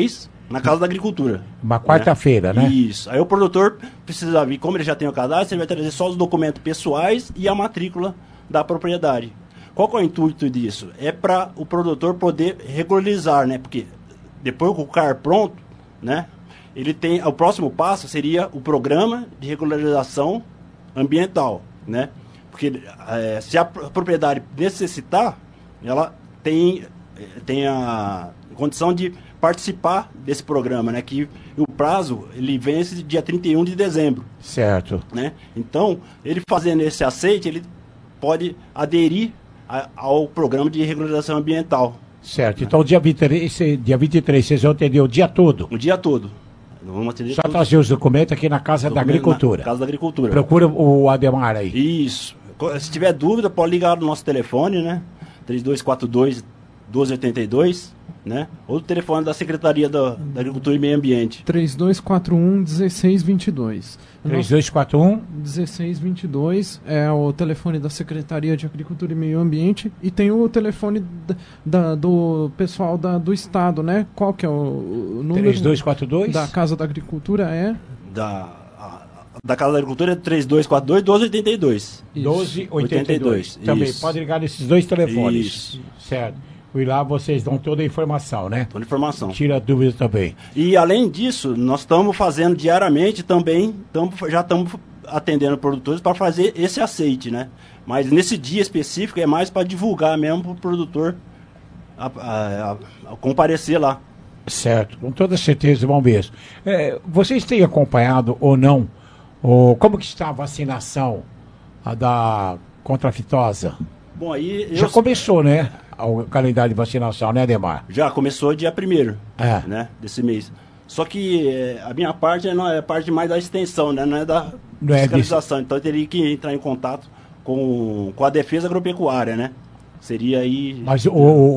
na Casa da Agricultura. Uma quarta-feira, né? Isso. Aí o produtor precisa vir, como ele já tem o cadastro, ele vai trazer só os documentos pessoais e a matrícula da propriedade. Qual que é o intuito disso? É para o produtor poder regularizar, né? Porque depois com o C A R pronto, né? Ele tem, o próximo passo seria o programa de regularização ambiental, né? Porque é, se a propriedade necessitar, ela tem, tem a condição de participar desse programa, né? Que o prazo, ele vence dia trinta e um de dezembro. Certo. Né? Então, ele fazendo esse aceite, ele pode aderir a, ao programa de regularização ambiental. Certo. Então, dia vinte e três, dia vinte e três, vocês vão atender o dia todo? O dia todo. Vamos atender Só tudo. trazer os documentos aqui na Casa da Agricultura. Na Casa da Agricultura. Procura o Ademar aí. Isso. Se tiver dúvida, pode ligar no nosso telefone, né? três dois quatro dois, doze oitenta e dois, né? Ou o telefone da Secretaria da, da Agricultura e Meio Ambiente. três dois quatro um, um seis dois dois. três dois quatro um, um seis dois dois é o telefone da Secretaria de Agricultura e Meio Ambiente e tem o telefone da, da- do pessoal da, do Estado, né? Qual que é o, o número? três dois quatro dois? Da Casa da Agricultura é... Da, a- da Casa da Agricultura é três dois quatro dois, doze oitenta e dois. doze oitenta e dois. Também Isso. pode ligar nesses dois telefones. Isso. Certo. E lá vocês dão toda a informação, né? Toda a informação. Tira dúvida também. E além disso, nós estamos fazendo diariamente também, tamo, já estamos atendendo produtores para fazer esse aceite, né? Mas nesse dia específico é mais para divulgar mesmo para o produtor a, a- a- a comparecer lá. Certo, com toda certeza vão mesmo. É, vocês têm acompanhado ou não o, como que está a vacinação a da contra a fitosa? Bom, aí eu- Já começou, né? O calendário de vacinação, né, Ademar? Já começou dia primeiro, É. né, desse mês. Só que eh, a minha parte não é a parte mais da extensão, né, não é da Não é fiscalização. Então eu teria que entrar em contato com, com a defesa agropecuária, né? Seria aí... Mas o,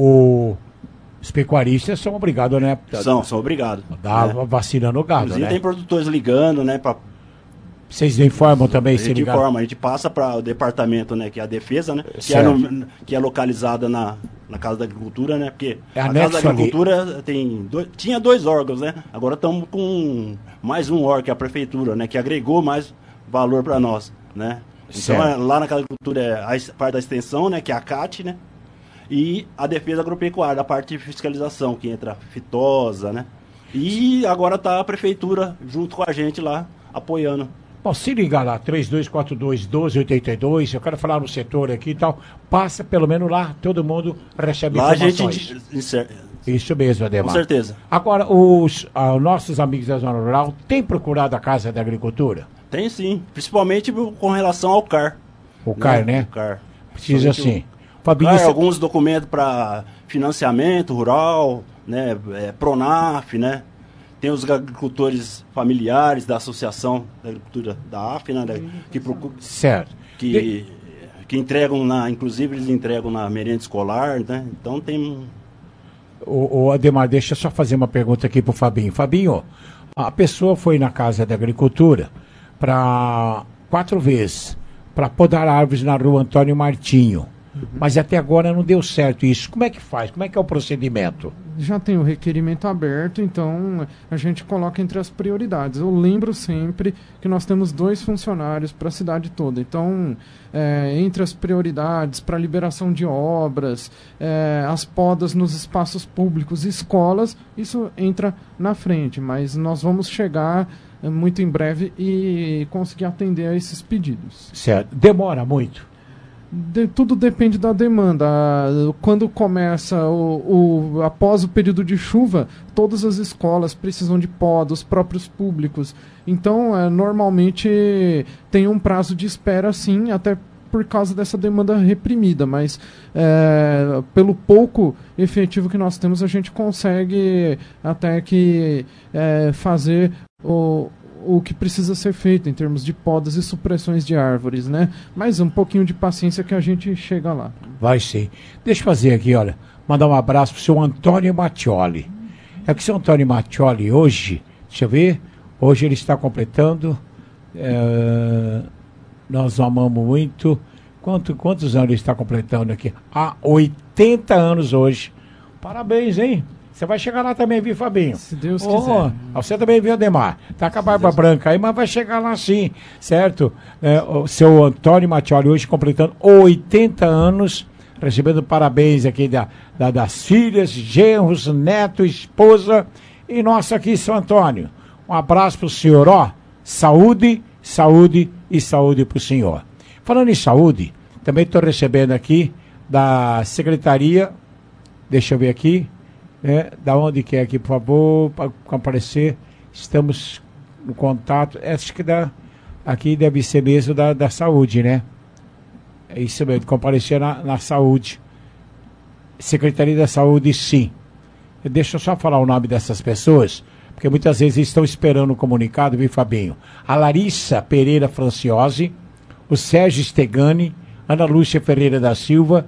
o- o- os pecuaristas são obrigados, né? São, são obrigados. Dar né? vacina no gado, Inclusive né? tem produtores ligando, né, para Vocês informam também, a se gente ligar? informa, a gente passa para o departamento, né, que é a defesa, né, que é, Certo. no- que é localizada na, na Casa da Agricultura, né, porque É a anexo Casa da ali. Agricultura tem dois, tinha dois órgãos, né, agora estamos com mais um órgão, que é a Prefeitura, né, que agregou mais valor para nós, né. Então, Certo. é, lá na Casa da Agricultura é a es- parte da extensão, né, que é a C A T, né, e a defesa agropecuária, a parte de fiscalização, que entra fitosa, né, e agora está a Prefeitura junto com a gente lá, apoiando. Bom, se ligar lá, três dois quatro dois, doze oitenta e dois, eu quero falar no setor aqui e tal, passa pelo menos lá, todo mundo recebe Lá a informações. gente inser- Isso mesmo, Ademar. Com certeza. Agora, os ah, nossos amigos da Zona Rural têm procurado a Casa da Agricultura? Tem sim, principalmente com relação ao C A R. O C A R, né? O C A R. Precisa Principalmente sim. o Fabinho, C A R, você- alguns documentos para financiamento rural, né, é, Pronaf, né? Tem os agricultores familiares da Associação da Agricultura da A F, né, da- que procu- Certo. que que entregam na, inclusive eles entregam na merenda escolar, né? Então tem O, o Ademar, deixa eu só fazer uma pergunta aqui pro Fabinho. Fabinho, a pessoa foi na Casa da Agricultura para quatro vezes para podar árvores na rua Antônio Martinho. Mas até agora não deu certo isso. Como é que faz? Como é que é o procedimento? Já tem o requerimento aberto, então a gente coloca entre as prioridades. Eu lembro sempre que nós temos dois funcionários para a cidade toda. Então, é, entre as prioridades para liberação de obras, é, as podas nos espaços públicos, escolas, isso entra na frente. Mas nós vamos chegar é, muito em breve e conseguir atender a esses pedidos. Certo. Demora muito? De- tudo depende da demanda. Ah, Quando começa o, o- após o período de chuva, todas as escolas precisam de poda, os próprios públicos. Então, eh, normalmente tem um prazo de espera, sim, até por causa dessa demanda reprimida. Mas eh, pelo pouco efetivo que nós temos, a gente consegue até que eh, fazer o o que precisa ser feito em termos de podas e supressões de árvores, né? Mas um pouquinho de paciência que a gente chega lá. Vai sim. Deixa eu fazer aqui, olha, mandar um abraço pro seu Antônio Mattioli. É que o seu Antônio Mattioli hoje, deixa eu ver, hoje ele está completando, é, nós o amamos muito. Quanto, quantos anos ele está completando aqui? Há oitenta anos hoje. Parabéns, hein? Você vai chegar lá também, viu, Fabinho? Se Deus oh, quiser. Você também, viu, Ademar? Tá com a barba branca aí, mas vai chegar lá sim, certo? É, o seu Antônio Mattioli hoje completando oitenta anos, recebendo parabéns aqui da, da, das filhas, genros, neto, esposa. E nossa aqui, seu Antônio, um abraço pro senhor, ó. Saúde, saúde e saúde pro senhor. Falando em saúde, também estou recebendo aqui da Secretaria, deixa eu ver aqui, né, da onde que é aqui, por favor, para comparecer, estamos no contato, acho que da, aqui deve ser mesmo da, da saúde, né? É isso mesmo, comparecer na, na saúde. Secretaria da Saúde, sim. Deixa eu só falar o nome dessas pessoas, porque muitas vezes estão esperando o comunicado, viu, Fabinho? A Larissa Pereira Franciose, o Sérgio Stegani, Ana Lúcia Ferreira da Silva,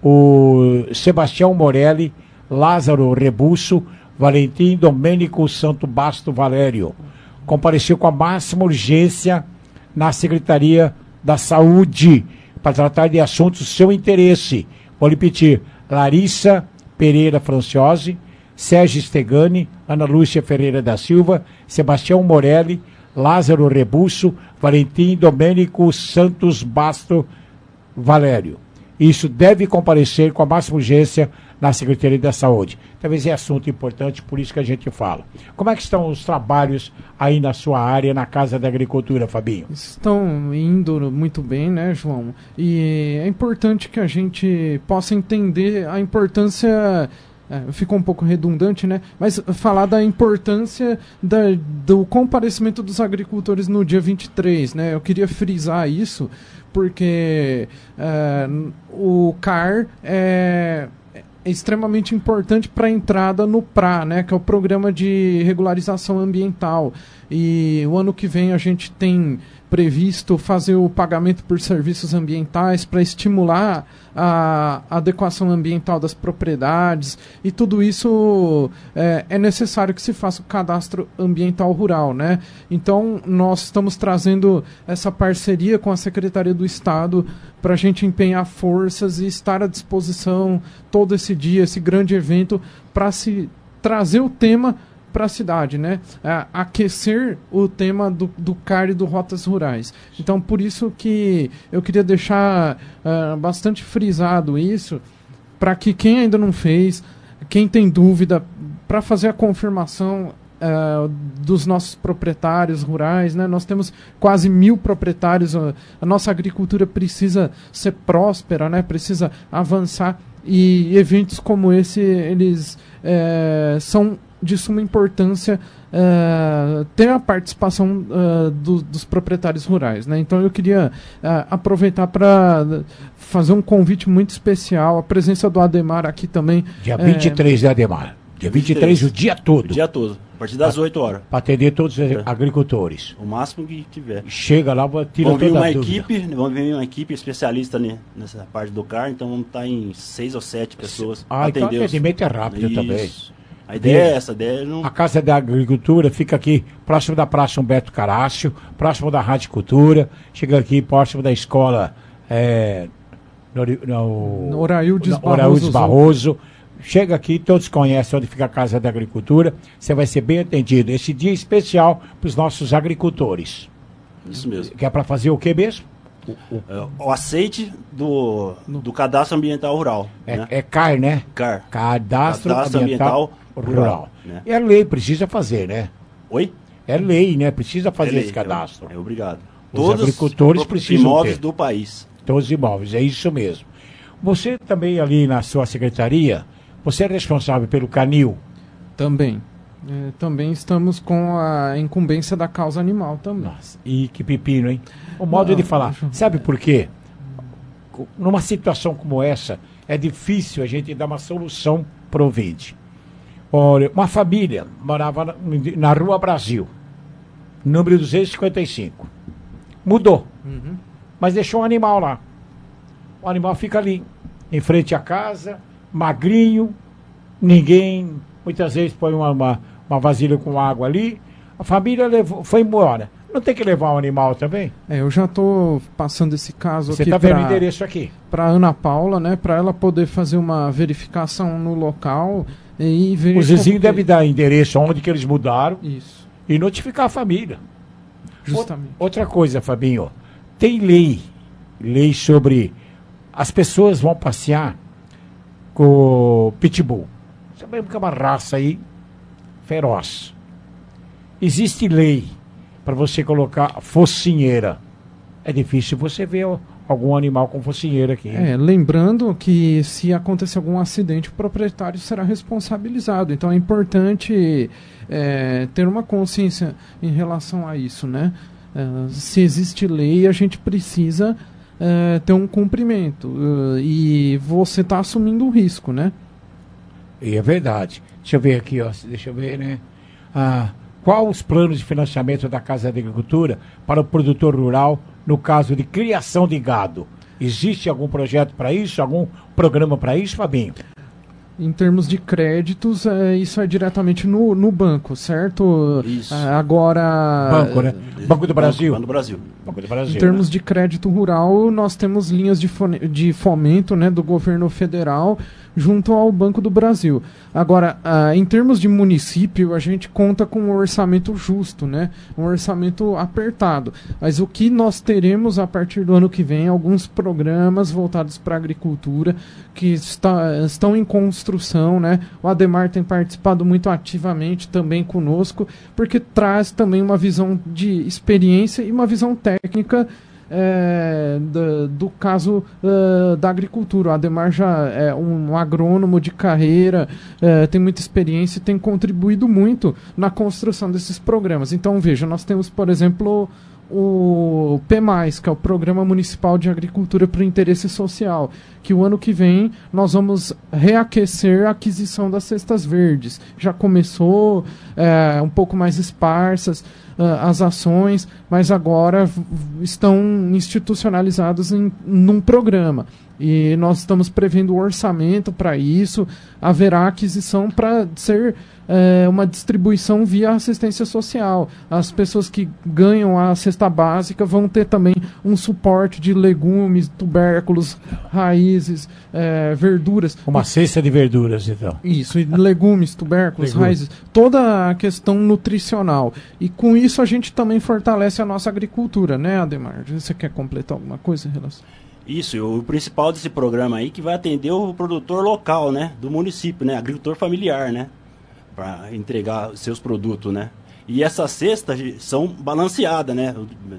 o Sebastião Morelli, Lázaro Rebusso, Valentim Domênico Santo Basto Valério. Compareceu com a máxima urgência na Secretaria da Saúde para tratar de assuntos do seu interesse. Vou repetir, Larissa Pereira Franciose, Sérgio Stegani, Ana Lúcia Ferreira da Silva, Sebastião Morelli, Lázaro Rebusso, Valentim Domênico Santos Basto Valério. Isso deve comparecer com a máxima urgência na Secretaria da Saúde. Talvez é assunto importante, por isso que a gente fala. Como é que estão os trabalhos aí na sua área, na Casa da Agricultura, Fabinho? Estão indo muito bem, né, João? E é importante que a gente possa entender a importância... É, ficou um pouco redundante, né? Mas falar da importância da, do comparecimento dos agricultores no dia vinte e três, né? Eu queria frisar isso, porque é, o C A R é, é extremamente importante para a entrada no P R A, né? Que é o Programa de Regularização Ambiental. E o ano que vem a gente tem previsto fazer o pagamento por serviços ambientais para estimular a adequação ambiental das propriedades, e tudo isso é, é necessário que se faça o cadastro ambiental rural, né? Então nós estamos trazendo essa parceria com a Secretaria do Estado para a gente empenhar forças e estar à disposição todo esse dia, esse grande evento, para se trazer o tema para a cidade, né? É, aquecer o tema do, do C A R e do Rotas Rurais. Então, por isso que eu queria deixar uh, bastante frisado isso, para que quem ainda não fez, quem tem dúvida, para fazer a confirmação uh, dos nossos proprietários rurais, né? Nós temos quase mil proprietários, uh, a nossa agricultura precisa ser próspera, né? Precisa avançar, e eventos como esse, eles uh, são de suma importância uh, ter a participação uh, do, dos proprietários rurais, né? Então eu queria uh, aproveitar para fazer um convite muito especial, a presença do Ademar aqui também. Dia vinte e três, é... né, Ademar? Dia vinte e três, o dia todo. O dia todo, a partir das oito horas. Para atender todos os é. agricultores. O máximo que tiver. Chega lá, tira vamos toda uma a equipe, Vamos vir uma equipe especialista né, nessa parte do C A R, então vamos estar em seis ou sete pessoas. Ah, então o atendimento é rápido Isso. também. A ideia é essa, a ideia não... A Casa da Agricultura fica aqui próximo da Praça Humberto Carácio, próximo da Rádio Cultura, chega aqui próximo da escola é, no, no, no Oraildes no, Barroso. Barroso. Chega aqui, todos conhecem onde fica a Casa da Agricultura, você vai ser bem atendido. Esse dia é especial para os nossos agricultores. Isso mesmo. Que é para fazer o que mesmo? O, o, o aceite do, do Cadastro Ambiental Rural. É, né? é C A R, né? C A R. Cadastro, Cadastro Ambiental, Ambiental Rural. Rural né? É lei, precisa fazer, né? Oi? É lei, né? Precisa fazer é lei, esse cadastro. É, é obrigado. Os Todos agricultores precisam imóveis ter. do país. Todos os imóveis, é isso mesmo. Você também ali na sua secretaria, você é responsável pelo canil? Também. É, também estamos com a incumbência da causa animal também. Nossa, e que pepino, hein? O modo Não, de falar. Eu... Sabe por quê? Numa situação como essa, é difícil a gente dar uma solução pro ouvinte. Olha, uma família morava na, na Rua Brasil, número duzentos e cinquenta e cinco. Mudou, uhum. mas deixou um animal lá. O animal fica ali, em frente à casa, magrinho, ninguém, muitas vezes põe uma, uma, uma vasilha com água ali, a família levou, foi embora. Não tem que levar o animal também? É, eu já estou passando esse caso Você aqui. Você está vendo o endereço aqui? Para Ana Paula, né? Para ela poder fazer uma verificação no local. E ver Os vizinhos como que- devem dar endereço onde que eles mudaram. Isso. E notificar a família. Justamente. Outra coisa, Fabinho, tem lei, lei sobre as pessoas vão passear com o pitbull. Sabemos que é uma raça aí feroz. Existe lei para você colocar focinheira. É difícil você ver algum animal com focinheira aqui. É, lembrando que se acontecer algum acidente, o proprietário será responsabilizado. Então é importante é, ter uma consciência em relação a isso, né? É, se existe lei, a gente precisa é, ter um cumprimento. Uh, e você está assumindo um risco, né? E é verdade. Deixa eu ver aqui, ó. Deixa eu ver, né? Ah, qual os planos de financiamento da Casa da Agricultura para o produtor rural no caso de criação de gado? Existe algum projeto para isso? Algum programa para isso, Fabinho? Em termos de créditos, é, isso é diretamente no, no banco, certo? Isso. É, agora... Banco, né? Banco do Brasil. Banco do Brasil. Banco do Brasil. Em termos né? de crédito rural, nós temos linhas de, fone- de fomento, né, do governo federal junto ao Banco do Brasil. Agora, ah, em termos de município, a gente conta com um orçamento justo, né, um orçamento apertado. Mas o que nós teremos a partir do ano que vem, alguns programas voltados para a agricultura que está, estão em construção, né? O Ademar tem participado muito ativamente também conosco, porque traz também uma visão de experiência e uma visão técnica é, do, do caso uh, da agricultura. O Ademar já é um agrônomo de carreira, é, tem muita experiência e tem contribuído muito na construção desses programas. Então, veja, nós temos, por exemplo, o P mais, que é o Programa Municipal de Agricultura para o Interesse Social, que o ano que vem nós vamos reaquecer a aquisição das cestas verdes. Já começou é, um pouco mais esparsas uh, as ações, mas agora v- v- estão institucionalizadas em num programa. E nós estamos prevendo o orçamento para isso, haverá aquisição para ser é, uma distribuição via assistência social. As pessoas que ganham a cesta básica vão ter também um suporte de legumes, tubérculos, raízes, é, verduras. Uma cesta de verduras, então. Isso, e legumes, tubérculos, Legumes. raízes, toda a questão nutricional. E com isso a gente também fortalece a nossa agricultura, né, Ademar? Você quer completar alguma coisa em relação? Isso, e o principal desse programa aí que vai atender o produtor local, né, do município, né, agricultor familiar, né, para entregar seus produtos, né. E essas cestas são balanceadas, né,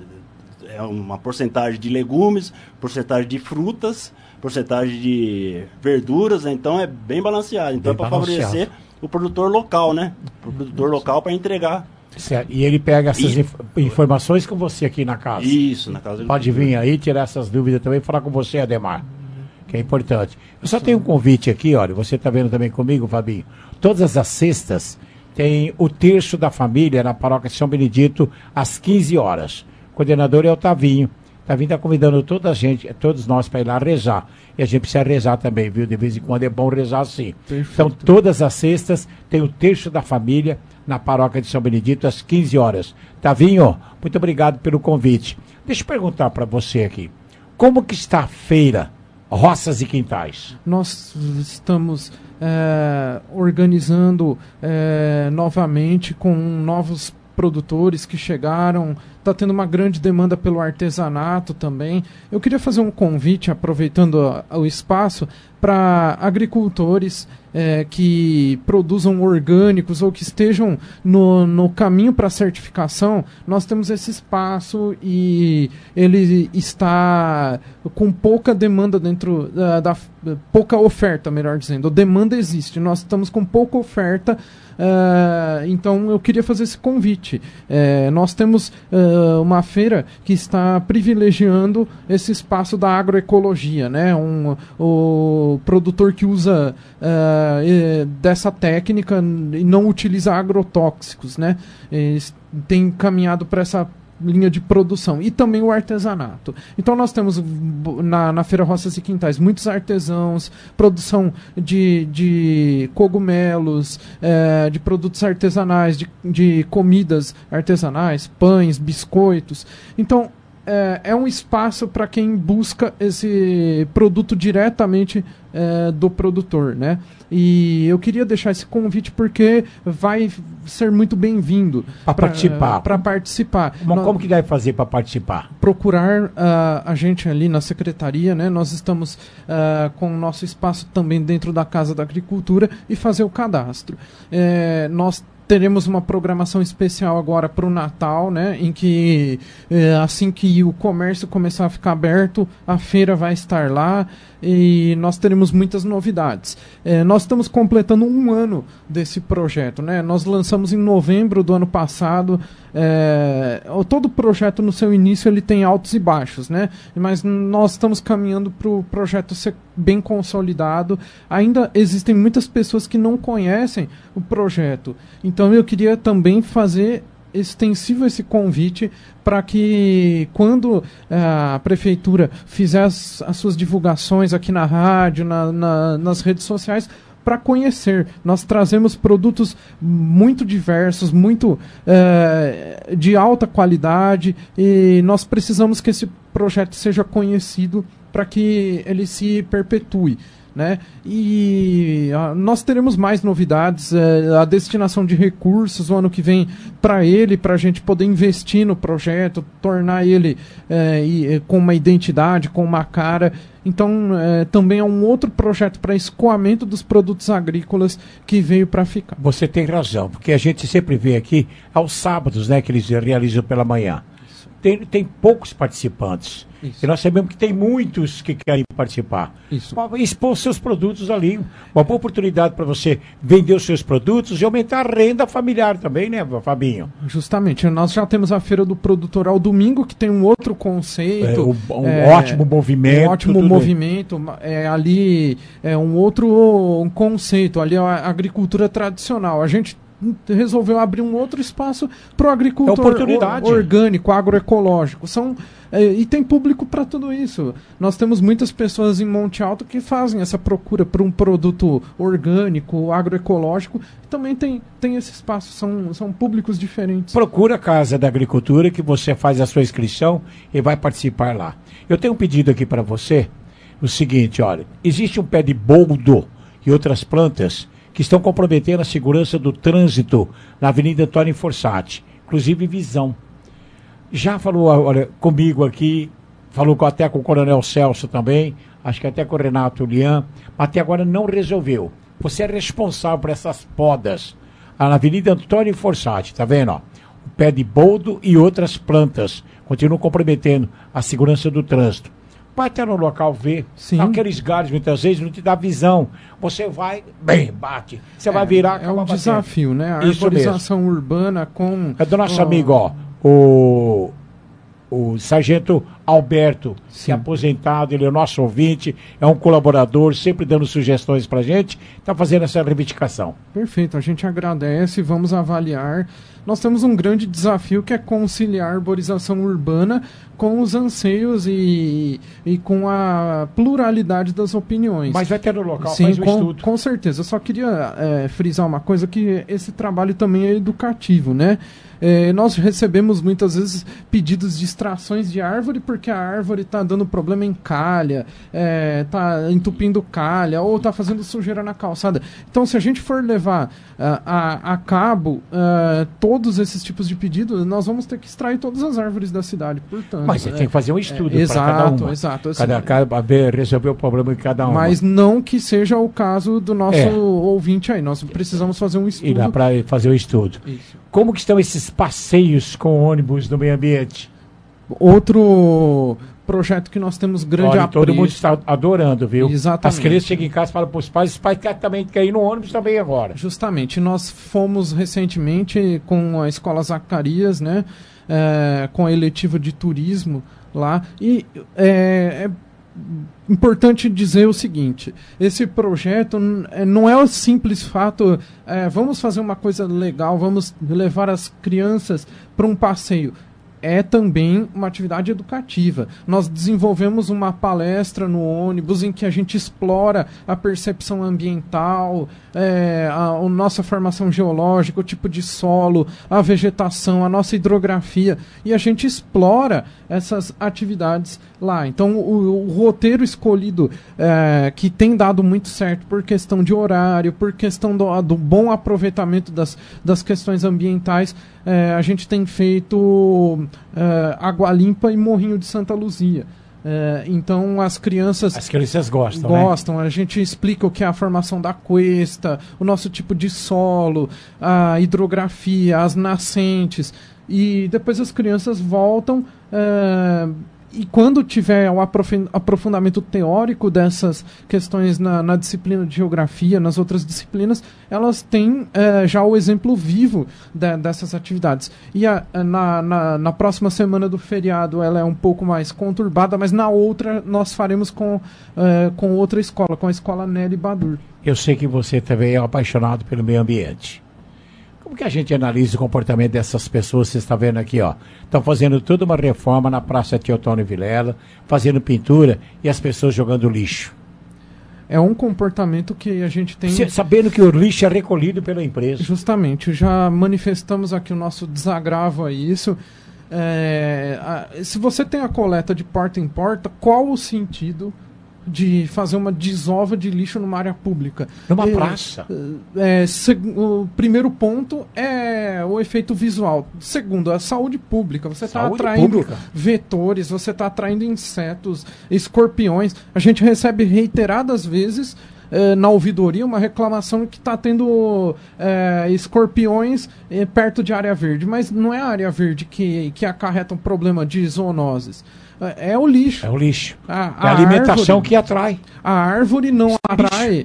é uma porcentagem de legumes, porcentagem de frutas, porcentagem de verduras, né? Então é bem balanceado. Então Bem é para balanceado. favorecer o produtor local, né, o produtor local para entregar. Certo. E ele pega essas E- inf- informações com você aqui na casa. Isso, na casa. Pode vir aí, tirar essas dúvidas também e falar com você, Ademar, que é importante. Eu só tenho um convite aqui, olha, você está vendo também comigo, Fabinho. Todas as sextas tem o terço da família na paróquia de São Benedito às quinze horas. O coordenador é o Tavinho. Tavinho está convidando toda a gente, todos nós para ir lá rezar. E a gente precisa rezar também, viu? De vez em quando é bom rezar sim. Perfeito. Então, todas as sextas tem o terço da família na paróquia de São Benedito às quinze horas. Tavinho, muito obrigado pelo convite. Deixa eu perguntar para você aqui. Como que está a feira Roças e Quintais? Nós estamos é, organizando é, novamente com novos produtores que chegaram. Está tendo uma grande demanda pelo artesanato também. Eu queria fazer um convite, aproveitando a- o espaço, para agricultores é, que produzam orgânicos ou que estejam no, no caminho para a certificação. Nós temos esse espaço e ele está com pouca demanda dentro da, da pouca oferta, melhor dizendo. A demanda existe, nós estamos com pouca oferta. Uh, então eu queria fazer esse convite. Uh, nós temos uh, uma feira que está privilegiando esse espaço da agroecologia, né? Um, o produtor que usa uh, eh, dessa técnica e não utiliza agrotóxicos, né? Eles têm caminhado para essa linha de produção e também o artesanato. Então nós temos na, na Feira Roças e Quintais muitos artesãos, produção de, de cogumelos, é, de produtos artesanais, de, de comidas artesanais, pães, biscoitos. Então é, é um espaço para quem busca esse produto diretamente é, do produtor, né? E eu queria deixar esse convite porque vai ser muito bem-vindo para participar. Para participar. Mas Nós, como que deve fazer para participar? Procurar uh, a gente ali na secretaria, né? Nós estamos uh, com o nosso espaço também dentro da Casa da Agricultura e fazer o cadastro. É, nós teremos uma programação especial agora para o Natal, né, em que eh, assim que o comércio começar a ficar aberto, a feira vai estar lá e nós teremos muitas novidades. Eh, nós estamos completando um ano desse projeto, né? Nós lançamos em novembro do ano passado. Eh, todo projeto no seu início ele tem altos e baixos, né? Mas nós estamos caminhando para o projeto ser bem consolidado. Ainda existem muitas pessoas que não conhecem o projeto. Então eu queria também fazer extensivo esse convite para que quando uh, a prefeitura fizer as, as suas divulgações aqui na rádio, na, na, nas redes sociais, para conhecer. Nós trazemos produtos muito diversos, muito uh, de alta qualidade e nós precisamos que esse projeto seja conhecido para que ele se perpetue. Né? E uh, nós teremos mais novidades, uh, a destinação de recursos o ano que vem para ele, para a gente poder investir no projeto, tornar ele uh, e, uh, com uma identidade, com uma cara. Então uh, também é um outro projeto para escoamento dos produtos agrícolas que veio para ficar. Você tem razão, porque a gente sempre vê aqui aos sábados, né, que eles realizam pela manhã. Tem, tem poucos participantes. Isso. E nós sabemos que tem muitos que querem participar. Isso. Expor seus produtos ali. Uma boa oportunidade para você vender os seus produtos e aumentar a renda familiar também, né, Fabinho? Justamente. Nós já temos a Feira do Produtor ao domingo, que tem um outro conceito. É, um, um é, ótimo movimento. Um ótimo movimento. É, ali é um outro um conceito. Ali é a agricultura tradicional. A gente resolveu abrir um outro espaço para o agricultor é oportunidade. orgânico, agroecológico. São, é, e tem público para tudo isso. Nós temos muitas pessoas em Monte Alto que fazem essa procura por um produto orgânico, agroecológico. Também tem, tem esse espaço, são, são públicos diferentes. Procura a Casa da Agricultura que você faz a sua inscrição e vai participar lá. Eu tenho um pedido aqui para você, o seguinte, olha, existe um pé de boldo e outras plantas que estão comprometendo a segurança do trânsito na Avenida Antônio Fossati, inclusive Visão. Já falou olha, comigo aqui, falou com, até com o Coronel Celso também, acho que até com o Renato Lian, mas até agora não resolveu. Você é responsável por essas podas na Avenida Antônio Fossati, tá vendo? Ó? O pé de boldo e outras plantas continuam comprometendo a segurança do trânsito. Vai até no local ver. Sim. Aqueles galhos muitas vezes não te dá visão. Você vai, bem, bate. Você é, vai virar. É um batendo. Desafio, né? A Isso arborização mesmo. urbana com... É do nosso oh. amigo, ó, o, o Sargento Alberto, Sim. que é aposentado, ele é nosso ouvinte, é um colaborador, sempre dando sugestões pra gente, está fazendo essa reivindicação. Perfeito, a gente agradece, vamos avaliar. Nós temos um grande desafio que é conciliar a arborização urbana com os anseios e, e com a pluralidade das opiniões. Mas vai ter no local, Sim, faz um com, estudo. Com certeza. Eu só queria é, frisar uma coisa, que esse trabalho também é educativo, né? É, nós recebemos muitas vezes pedidos de extrações de árvore porque a árvore está dando problema em calha, está é, entupindo calha ou está fazendo sujeira na calçada. Então, se a gente for levar uh, a, a cabo uh, todos esses tipos de pedidos, nós vamos ter que extrair todas as árvores da cidade, portanto. Mas você é, tem que fazer um estudo é, para cada uma. Exato, exato. Assim, cada, cada, ver, resolver o problema de cada uma. Mas não que seja o caso do nosso é. ouvinte aí. Nós precisamos fazer um estudo. E dá para fazer o estudo. Isso. Como que estão esses passeios com ônibus no meio ambiente? Outro projeto que nós temos grande Olha, apreço. todo mundo está adorando, viu? Exatamente. As crianças chegam em casa e falam para os pais, os pais também querem ir no ônibus também agora. Justamente. Nós fomos recentemente com a Escola Zacarias, né? É, com a eletiva de turismo lá. E é, é importante dizer o seguinte, esse projeto não é o simples fato, é, vamos fazer uma coisa legal, vamos levar as crianças para um passeio. é também uma atividade educativa. Nós desenvolvemos uma palestra no ônibus em que a gente explora a percepção ambiental, é, a, a nossa formação geológica, o tipo de solo, a vegetação, a nossa hidrografia, e a gente explora essas atividades lá. Então, o, o roteiro escolhido, é, que tem dado muito certo por questão de horário, por questão do, do bom aproveitamento das, das questões ambientais, é, a gente tem feito é, Água Limpa e Morrinho de Santa Luzia. É, então as crianças as crianças gostam, gostam né? A gente explica o que é a formação da cuesta, o nosso tipo de solo, a hidrografia, as nascentes, e depois as crianças voltam é, e quando tiver o aprofundamento teórico dessas questões na, na disciplina de geografia, nas outras disciplinas, elas têm é, já o exemplo vivo de, dessas atividades. E a, na, na, na próxima semana do feriado ela é um pouco mais conturbada, mas na outra nós faremos com, é, com outra escola, com a escola Nelly Badur. Eu sei que você também é apaixonado pelo meio ambiente. Como que a gente analisa o comportamento dessas pessoas? Você está vendo aqui, ó. Estão fazendo toda uma reforma na Praça Teotônio Vilela, fazendo pintura e as pessoas jogando lixo. É um comportamento que a gente tem... Se, sabendo que o lixo é recolhido pela empresa. Justamente, já manifestamos aqui o nosso desagravo a isso. É, a, se você tem a coleta de porta em porta, qual o sentido de fazer uma desova de lixo numa área pública? Numa é, praça. É, se, o primeiro ponto é o efeito visual. Segundo, a saúde pública. Você está atraindo pública. vetores, você está atraindo insetos, escorpiões. A gente recebe reiteradas vezes é, na ouvidoria uma reclamação que está tendo é, escorpiões é, perto de área verde. Mas não é a área verde que, que acarreta um problema de zoonoses. É o lixo. É o lixo. A, a, é a alimentação árvore, que atrai. A árvore não atrai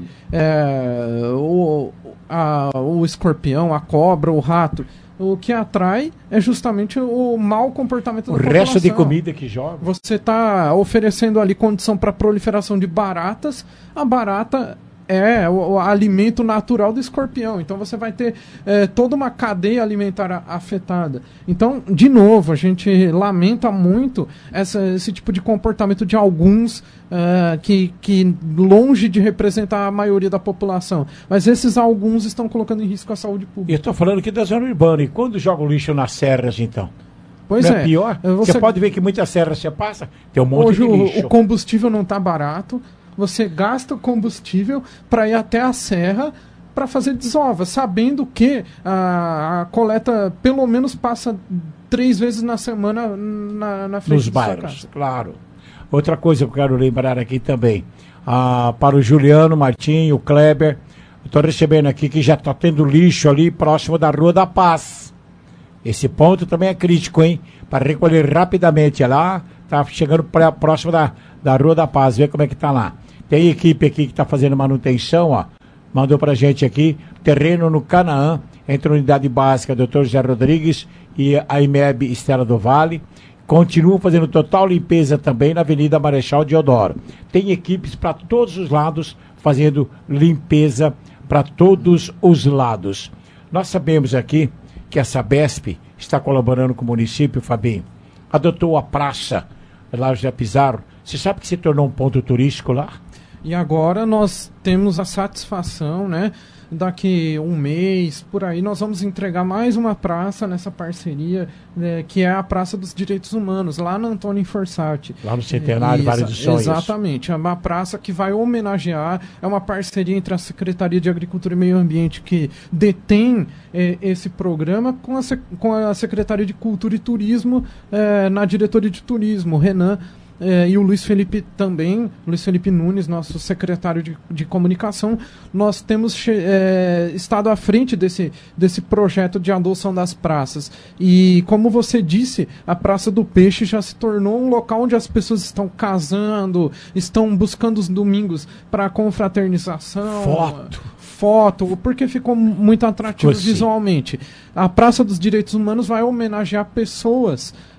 é, o, a, o escorpião, a cobra, o rato. O que atrai é justamente o mau comportamento o da resto população. de comida que joga. Você está oferecendo ali condição para proliferação de baratas. A barata é o, o alimento natural do escorpião. Então você vai ter é, toda uma cadeia alimentar a, afetada. Então, de novo, a gente lamenta muito essa, esse tipo de comportamento de alguns é, que, que longe de representar a maioria da população. Mas esses alguns estão colocando em risco a saúde pública. E eu estou falando aqui da zona urbana. E quando joga o lixo nas serras, então? Pois não é. é pior? Você... você pode ver que muitas serras você passa, tem um monte Hoje de lixo. O, o combustível não está barato. Você gasta o combustível para ir até a serra para fazer desova, sabendo que a, a coleta pelo menos passa três vezes na semana na, na frente nos bairros, claro. Outra coisa que eu quero lembrar aqui também, ah, para o Juliano, Martinho, o Kleber, eu estou recebendo aqui que já está tendo lixo ali próximo da Rua da Paz. Esse ponto também é crítico, hein? Para recolher rapidamente é lá, está chegando pra, próximo da, da Rua da Paz, vê como é que está lá. Tem equipe aqui que está fazendo manutenção, ó. Mandou pra gente aqui, terreno no Canaã, entre a unidade básica doutor José Rodrigues e a I M E B Estela do Vale. Continuam fazendo total limpeza também na Avenida Marechal Deodoro. Tem equipes para todos os lados, fazendo limpeza para todos os lados. Nós sabemos aqui que a Sabesp está colaborando com o município, Fabinho. Adotou a praça lá José Pizarro. Você sabe que se tornou um ponto turístico lá? E agora nós temos a satisfação, né? Daqui um mês, por aí, nós vamos entregar mais uma praça nessa parceria, né, que é a Praça dos Direitos Humanos, lá no Antônio Fossati. Lá no Centenário, Vale dos Sonhos. Exatamente, é uma praça que vai homenagear, é uma parceria entre a Secretaria de Agricultura e Meio Ambiente, que detém eh, esse programa, com a, com a Secretaria de Cultura e Turismo, eh, na diretoria de turismo, Renan. É, e o Luiz Felipe também, Luiz Felipe Nunes, nosso secretário de, de comunicação, nós temos é, estado à frente desse, desse projeto de adoção das praças. E como você disse, a Praça do Peixe já se tornou um local onde as pessoas estão casando, estão buscando os domingos para confraternização. Foto. Foto, porque ficou muito atrativo ficou visualmente. A Praça dos Direitos Humanos vai homenagear pessoas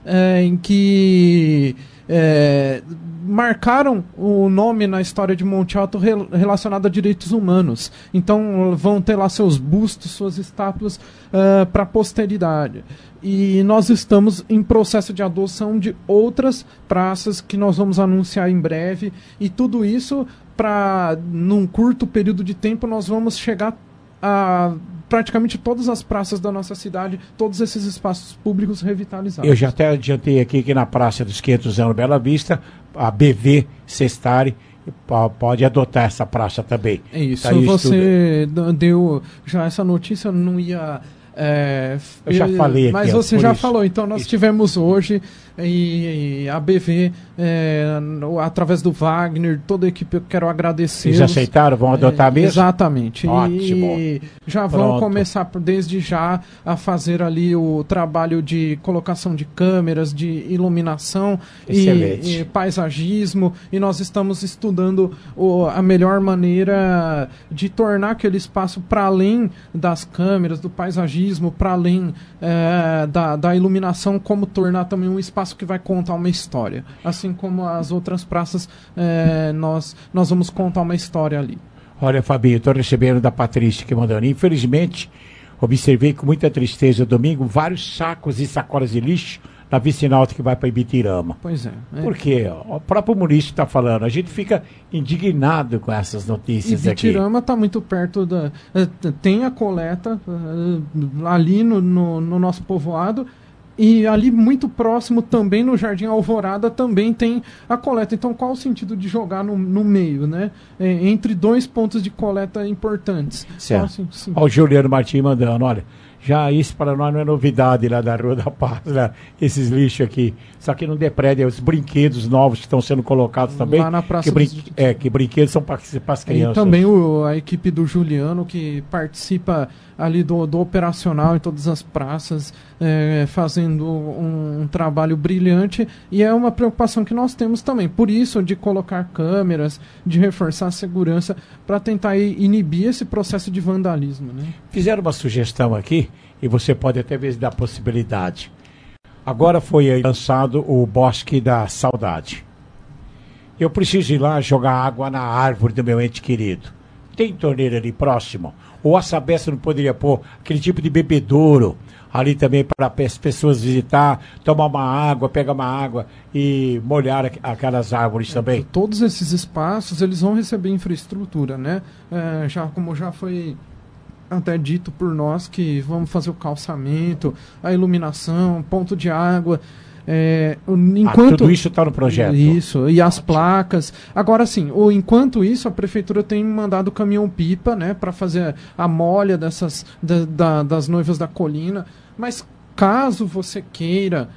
é, em que é, marcaram o nome na história de Monte Alto rel- relacionado a direitos humanos. Então vão ter lá seus bustos, suas estátuas uh, para a posteridade. E nós estamos em processo de adoção de outras praças que nós vamos anunciar em breve. E tudo isso para, num curto período de tempo, nós vamos chegar a praticamente todas as praças da nossa cidade, todos esses espaços públicos revitalizados. Eu já até adiantei aqui que na Praça dos quinhentos anos Bela Vista, a B V Sestari pode adotar essa praça também. É isso, tá você tudo. deu já essa notícia, eu não ia... É, eu já falei aqui. Mas você já isso. falou, então nós isso. tivemos hoje e, e a B V, é, no, através do Wagner, toda a equipe, eu quero agradecer. Eles aceitaram, vão adotar é, mesmo? Exatamente. Ótimo. E já Pronto. vão começar desde já a fazer ali o trabalho de colocação de câmeras, de iluminação e, e paisagismo, e nós estamos estudando o, a melhor maneira de tornar aquele espaço para além das câmeras, do paisagismo, para além é, da, da iluminação, como tornar também um espaço que vai contar uma história. Assim como as outras praças, é, nós, nós vamos contar uma história ali. Olha, Fabinho, estou recebendo da Patrícia que mandando. Infelizmente, observei com muita tristeza domingo vários sacos e sacolas de lixo na vicinal que vai para Ibitirama. Pois é. é. Porque ó, o próprio munícipe está falando, a gente fica indignado com essas notícias aqui. Ibitirama está muito perto da... Tem a coleta uh, ali no, no, no nosso povoado, e ali muito próximo também no Jardim Alvorada também tem a coleta. Então qual o sentido de jogar no, no meio, né? É, entre dois pontos de coleta importantes. Certo. Então, assim, olha o Juliano Martins mandando, olha... Já isso para nós não é novidade lá da Rua da Paz, né? Esses lixos aqui. Só que não depredem os brinquedos novos que estão sendo colocados também. Lá na Praça que, brin dos... é, que brinquedos são para as crianças. E também o, a equipe do Juliano, que participa ali do, do operacional em todas as praças, é, fazendo um, um trabalho brilhante. E é uma preocupação que nós temos também. Por isso, de colocar câmeras, de reforçar a segurança, para tentar inibir esse processo de vandalismo, né? Fizeram uma sugestão aqui, e você pode até ver da possibilidade. Agora foi lançado o Bosque da Saudade. Eu preciso ir lá jogar água na árvore do meu ente querido. Tem torneira ali próximo? Ou a Sabesp não poderia pôr aquele tipo de bebedouro ali também para as pessoas visitar, tomar uma água, pegar uma água e molhar aquelas árvores também? É, todos esses espaços, eles vão receber infraestrutura, né? É, já, como já foi até dito por nós, que vamos fazer o calçamento, a iluminação, ponto de água. É, enquanto... ah, tudo isso está no projeto. Isso, e as placas. Agora sim, o, enquanto isso, a prefeitura tem mandado o caminhão-pipa, né, para fazer a molha dessas, da, da, das noivas da colina. Mas caso você queira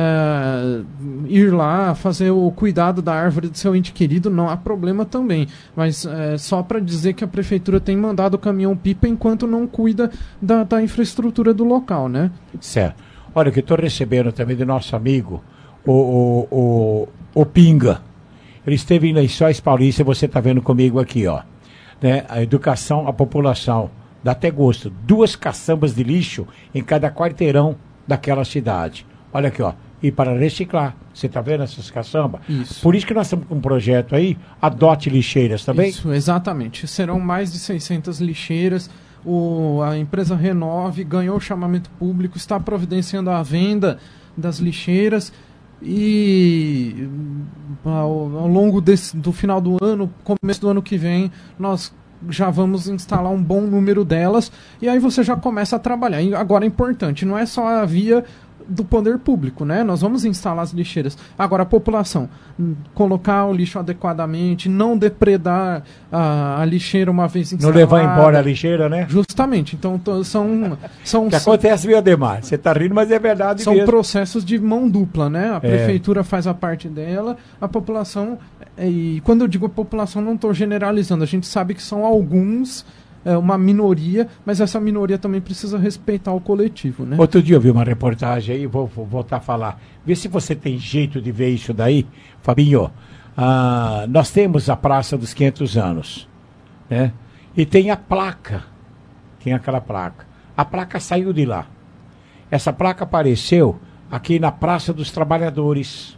é, ir lá, fazer o cuidado da árvore do seu ente querido, não há problema também. Mas é, só para dizer que a prefeitura tem mandado o caminhão-pipa enquanto não cuida da, da infraestrutura do local, né? Certo. Olha, que estou recebendo também do nosso amigo, o, o, o, o Pinga. Ele esteve em Lençóis Paulista, você está vendo comigo aqui, ó. Né? A educação, a população. Dá até gosto. Duas caçambas de lixo em cada quarteirão daquela cidade. Olha aqui, ó. E para reciclar. Você está vendo essas caçambas? Isso. Por isso que nós estamos com um projeto aí, Adote Lixeiras também? Isso, exatamente. Serão mais de seiscentas lixeiras. O, a empresa Renove ganhou o chamamento público, está providenciando a venda das lixeiras e ao, ao longo desse, do final do ano, começo do ano que vem, nós já vamos instalar um bom número delas e aí você já começa a trabalhar. E agora é importante, não é só a via do poder público, né? Nós vamos instalar as lixeiras. Agora, a população, colocar o lixo adequadamente, não depredar a, a lixeira uma vez instalada. Não levar embora a lixeira, né? Justamente. Então, to, são... são o que acontece, viu, Ademar? Você está rindo, mas é verdade São mesmo. processos de mão dupla, né? A é. prefeitura faz a parte dela, a população... E quando eu digo a população, não estou generalizando. A gente sabe que são alguns... É uma minoria, mas essa minoria também precisa respeitar o coletivo, né? Outro dia eu vi uma reportagem aí, vou, vou voltar a falar. Vê se você tem jeito de ver isso daí, Fabinho. Ah, nós temos a Praça dos quinhentos anos, né? E tem a placa, tem aquela placa. A placa saiu de lá. Essa placa apareceu aqui na Praça dos Trabalhadores.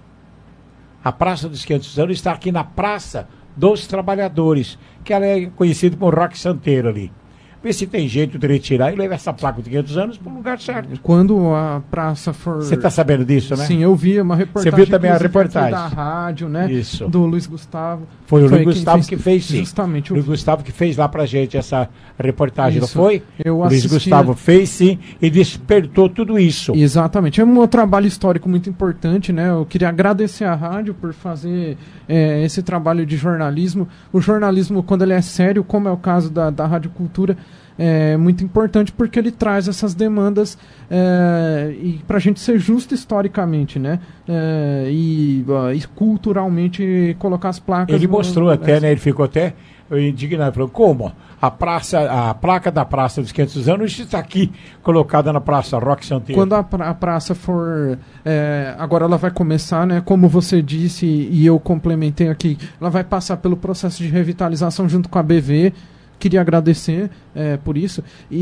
A Praça dos quinhentos anos está aqui na Praça dos Trabalhadores, que ela é conhecida como Roque Santeiro ali. Vê se tem jeito de retirar e levar essa placa de quinhentos anos para o lugar certo. Quando a praça for... Você está sabendo disso, né? Sim, eu vi uma reportagem. Você viu também a reportagem da rádio, né? Isso. Do Luiz Gustavo. Foi o Luiz Gustavo fez, que fez, sim. Justamente. O Luiz Gustavo que fez lá pra gente essa reportagem, isso. Não foi? Eu o Luiz assisti... Gustavo fez, sim, e despertou tudo isso. Exatamente. É um trabalho histórico muito importante, né? Eu queria agradecer à rádio por fazer é, esse trabalho de jornalismo. O jornalismo, quando ele é sério, como é o caso da, da Rádio Cultura, é muito importante porque ele traz essas demandas é, e para a gente ser justo historicamente, né? É, e, e culturalmente colocar as placas. Ele no, mostrou no, até, né? Ele ficou até indignado, falou, como? A praça, a placa da Praça dos quinhentos anos está aqui colocada na Praça Roque Santeiro. Quando a, pra, a praça for, é, agora ela vai começar, né? Como você disse e eu complementei aqui, ela vai passar pelo processo de revitalização junto com a B V. Queria agradecer é, por isso.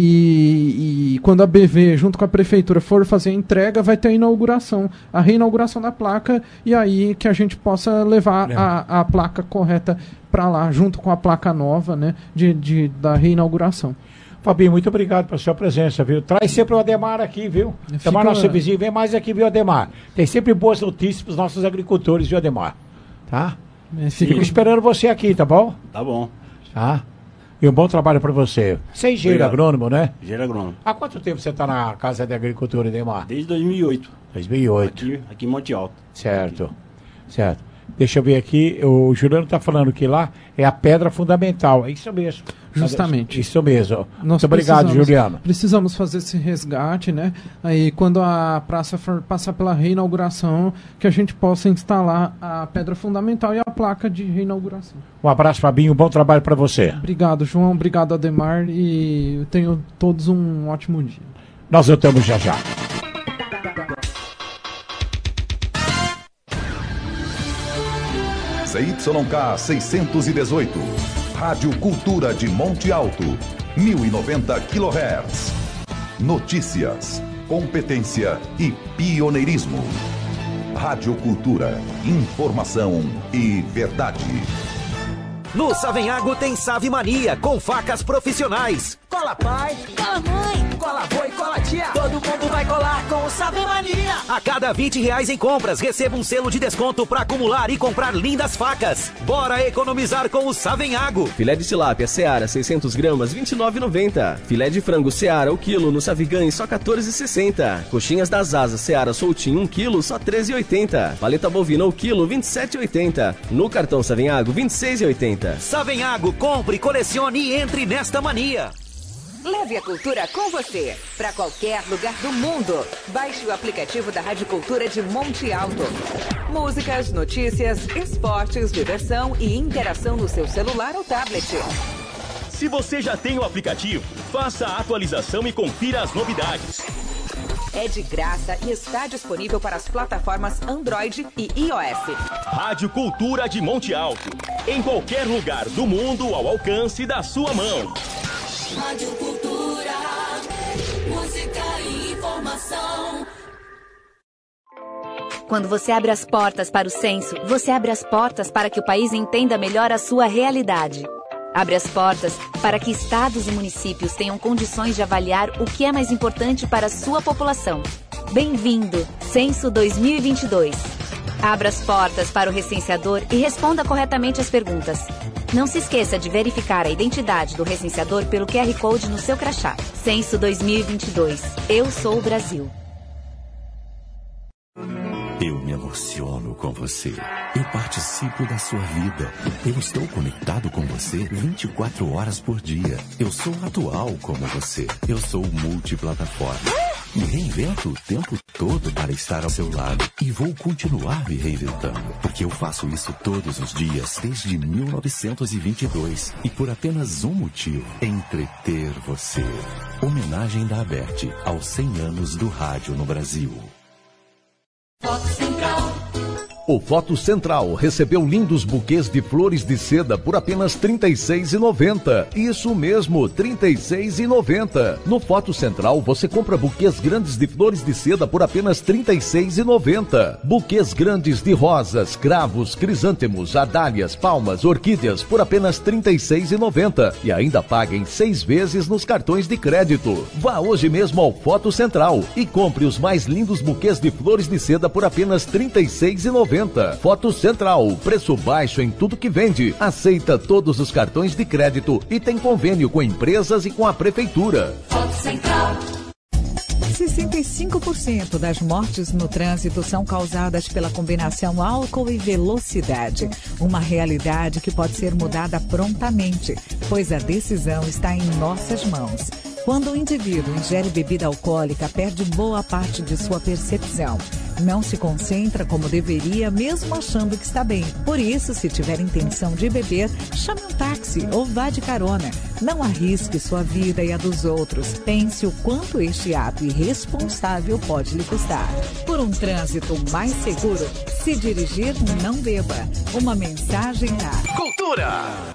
E, e quando a B V, junto com a prefeitura, for fazer a entrega, vai ter a inauguração, a reinauguração da placa, e aí que a gente possa levar é. a, a placa correta para lá, junto com a placa nova, né, de, de, da reinauguração. Fabinho, muito obrigado pela sua presença, viu? Traz sempre o Ademar aqui, viu? Fica... Ademar, nosso vizinho, vem mais aqui, viu, Ademar? Tem sempre boas notícias para os nossos agricultores, viu, Ademar? Tá? É, fica... Fico esperando você aqui, tá bom? Tá bom. Tá? E um bom trabalho para você. Você é engenheiro agrônomo, né? Engenheiro agrônomo. Há quanto tempo você está na Casa de Agricultura, Ademar? Desde dois mil e oito. dois mil e oito. Aqui, aqui em Monte Alto. Certo, certo. Deixa eu ver aqui, o Juliano está falando que lá é a pedra fundamental. É isso mesmo. Justamente. Isso mesmo. Nós Muito obrigado, Juliano. Precisamos fazer esse resgate, né? Aí quando a praça for passar pela reinauguração, que a gente possa instalar a pedra fundamental e a placa de reinauguração. Um abraço, Fabinho. Um bom trabalho para você. Obrigado, João. Obrigado, Ademar. E tenham todos um ótimo dia. Nós voltamos já já. C Y K seiscentos e dezoito, Rádio Cultura de Monte Alto, mil e noventa quilohertz. Notícias, competência e pioneirismo. Rádio Cultura, informação e verdade. No Savenhago tem Save Mania, com facas profissionais. Cola pai, cola mãe, cola vô e cola tia. Todo mundo vai colar com o Save Mania. A cada vinte reais em compras, receba um selo de desconto para acumular e comprar lindas facas. Bora economizar com o Savenhago. Filé de tilápia Seara seiscentos gramas, vinte e nove reais e noventa centavos. Filé de frango Seara o quilo no Savigãe, só quatorze reais e sessenta centavos. Coxinhas das asas Seara soltinho um quilo, só treze reais e oitenta centavos. Paleta bovina o quilo, vinte e sete reais e oitenta centavos. No cartão Savenhago, vinte e seis reais e oitenta centavos. Savenhago, compre, colecione e entre nesta mania. Leve a cultura com você para qualquer lugar do mundo. Baixe o aplicativo da Rádio Cultura de Monte Alto. Músicas, notícias, esportes, diversão e interação no seu celular ou tablet. Se você já tem o aplicativo, faça a atualização e confira as novidades. É de graça e está disponível para as plataformas Android e iOS. Rádio Cultura de Monte Alto. Em qualquer lugar do mundo ao alcance da sua mão. Rádio Cultura, música e informação. Quando você abre as portas para o censo, você abre as portas para que o país entenda melhor a sua realidade. Abre as portas para que estados e municípios tenham condições de avaliar o que é mais importante para a sua população. Bem-vindo, Censo dois mil e vinte e dois. Abra as portas para o recenseador e responda corretamente as perguntas. Não se esqueça de verificar a identidade do recenseador pelo Q R Code no seu crachá. Censo dois mil e vinte e dois. Eu sou o Brasil. Eu me emociono com você. Eu participo da sua vida. Eu estou conectado com você vinte e quatro horas por dia. Eu sou atual como você. Eu sou multiplataforma. Me reinvento o tempo todo para estar ao seu lado. E vou continuar me reinventando. Porque eu faço isso todos os dias desde mil novecentos e vinte e dois. E por apenas um motivo. Entreter você. Homenagem da Aberte aos cem anos do rádio no Brasil. Foco Central, O Foto Central recebeu lindos buquês de flores de seda por apenas trinta e seis reais e noventa centavos. Isso mesmo, trinta e seis reais e noventa centavos. No Foto Central você compra buquês grandes de flores de seda por apenas trinta e seis reais e noventa centavos. Buquês grandes de rosas, cravos, crisântemos, adálias, palmas, orquídeas por apenas trinta e seis reais e noventa centavos. E ainda paga em seis vezes nos cartões de crédito. Vá hoje mesmo ao Foto Central e compre os mais lindos buquês de flores de seda por apenas trinta e seis reais e noventa centavos. Foto Central, preço baixo em tudo que vende. Aceita todos os cartões de crédito e tem convênio com empresas e com a prefeitura. Foto Central. sessenta e cinco por cento das mortes no trânsito são causadas pela combinação álcool e velocidade. Uma realidade que pode ser mudada prontamente, pois a decisão está em nossas mãos. Quando o indivíduo ingere bebida alcoólica, perde boa parte de sua percepção. Não se concentra como deveria, mesmo achando que está bem. Por isso, se tiver intenção de beber, chame um táxi ou vá de carona. Não arrisque sua vida e a dos outros. Pense o quanto este ato irresponsável pode lhe custar. Por um trânsito mais seguro, se dirigir, não beba. Uma mensagem da Cultura.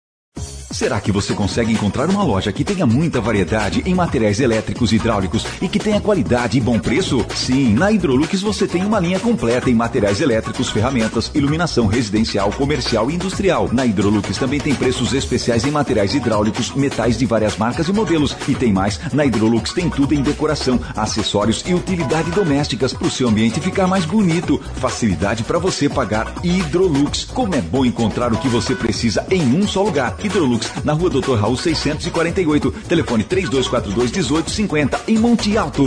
Será que você consegue encontrar uma loja que tenha muita variedade em materiais elétricos e hidráulicos e que tenha qualidade e bom preço? Sim, na Hidrolux você tem uma linha completa em materiais elétricos, ferramentas, iluminação residencial, comercial e industrial. Na Hidrolux também tem preços especiais em materiais hidráulicos, metais de várias marcas e modelos. E tem mais, na Hidrolux tem tudo em decoração, acessórios e utilidade domésticas para o seu ambiente ficar mais bonito. Facilidade para você pagar. Hidrolux. Como é bom encontrar o que você precisa em um só lugar. Hidrolux, na rua doutor Raul seiscentos e quarenta e oito, telefone três dois quatro dois, um oito cinco zero, em Monte Alto.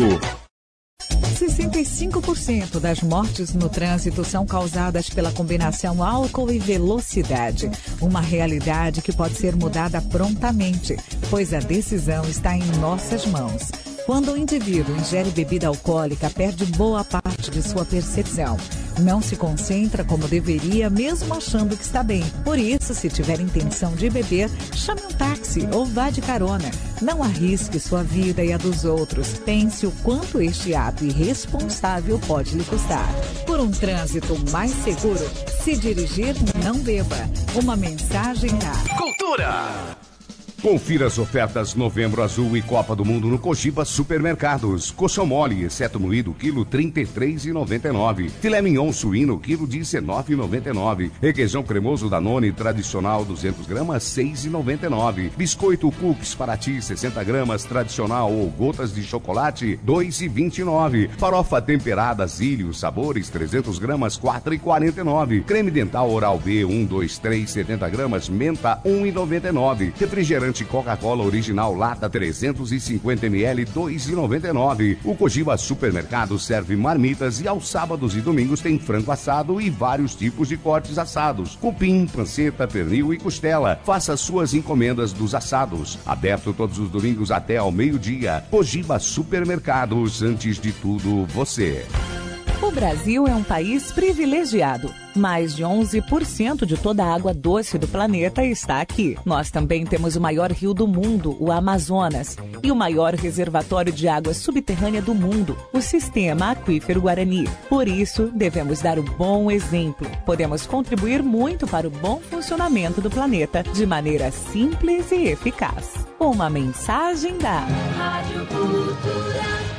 sessenta e cinco por cento das mortes no trânsito são causadas pela combinação álcool e velocidade. Uma realidade que pode ser mudada prontamente, pois a decisão está em nossas mãos. Quando o indivíduo ingere bebida alcoólica, perde boa parte de sua percepção. Não se concentra como deveria, mesmo achando que está bem. Por isso, se tiver intenção de beber, chame um táxi ou vá de carona. Não arrisque sua vida e a dos outros. Pense o quanto este ato irresponsável pode lhe custar. Por um trânsito mais seguro, se dirigir, não beba. Uma mensagem da Cultura. Confira as ofertas Novembro Azul e Copa do Mundo no Cogiba Supermercados. Coxão mole, exceto moído, quilo trinta e três reais e noventa e nove centavos. Filé mignon suíno, quilo dezenove reais e noventa e nove centavos. Requeijão cremoso Danone tradicional, seiscentos gramas, seis reais e noventa e nove centavos. Biscoito Cookies Paraty, sessenta gramas, tradicional ou gotas de chocolate, dois reais e vinte e nove centavos. Farofa temperada Zílio, sabores, trezentos gramas, quatro reais e quarenta e nove centavos. Creme dental Oral B, um, dois, três, setenta gramas, menta, um real e noventa e nove centavos. Refrigerante Coca-Cola original lata trezentos e cinquenta mililitros, dois reais e noventa e nove centavos. O Cogiba Supermercado serve marmitas e aos sábados e domingos tem frango assado e vários tipos de cortes assados. Cupim, panceta, pernil e costela. Faça suas encomendas dos assados. Aberto todos os domingos até ao meio-dia. Cogiba Supermercados, antes de tudo, você. O Brasil é um país privilegiado. Mais de onze por cento de toda a água doce do planeta está aqui. Nós também temos o maior rio do mundo, o Amazonas, e o maior reservatório de água subterrânea do mundo, o Sistema Aquífero Guarani. Por isso, devemos dar o bom exemplo. Podemos contribuir muito para o bom funcionamento do planeta de maneira simples e eficaz. Uma mensagem da Rádio Cultura.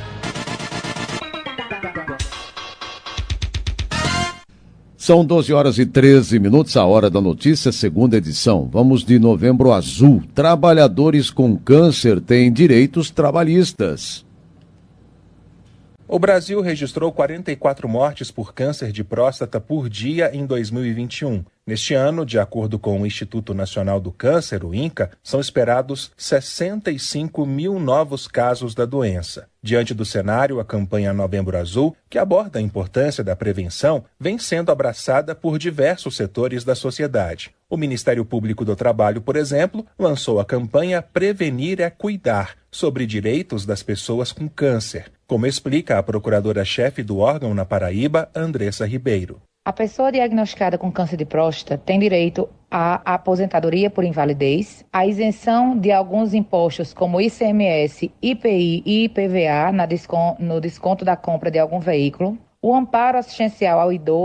São doze horas e treze minutos, a hora da notícia, segunda edição. Vamos de Novembro Azul. Trabalhadores com câncer têm direitos trabalhistas. O Brasil registrou quarenta e quatro mortes por câncer de próstata por dia em dois mil e vinte e um. Neste ano, de acordo com o Instituto Nacional do Câncer, o INCA, são esperados sessenta e cinco mil novos casos da doença. Diante do cenário, a campanha Novembro Azul, que aborda a importância da prevenção, vem sendo abraçada por diversos setores da sociedade. O Ministério Público do Trabalho, por exemplo, lançou a campanha Prevenir é Cuidar, sobre direitos das pessoas com câncer, como explica a procuradora-chefe do órgão na Paraíba, Andressa Ribeiro. A pessoa diagnosticada com câncer de próstata tem direito à aposentadoria por invalidez, à isenção de alguns impostos como I C M S, I P I e I P V A na descon- no desconto da compra de algum veículo, o amparo assistencial ao idoso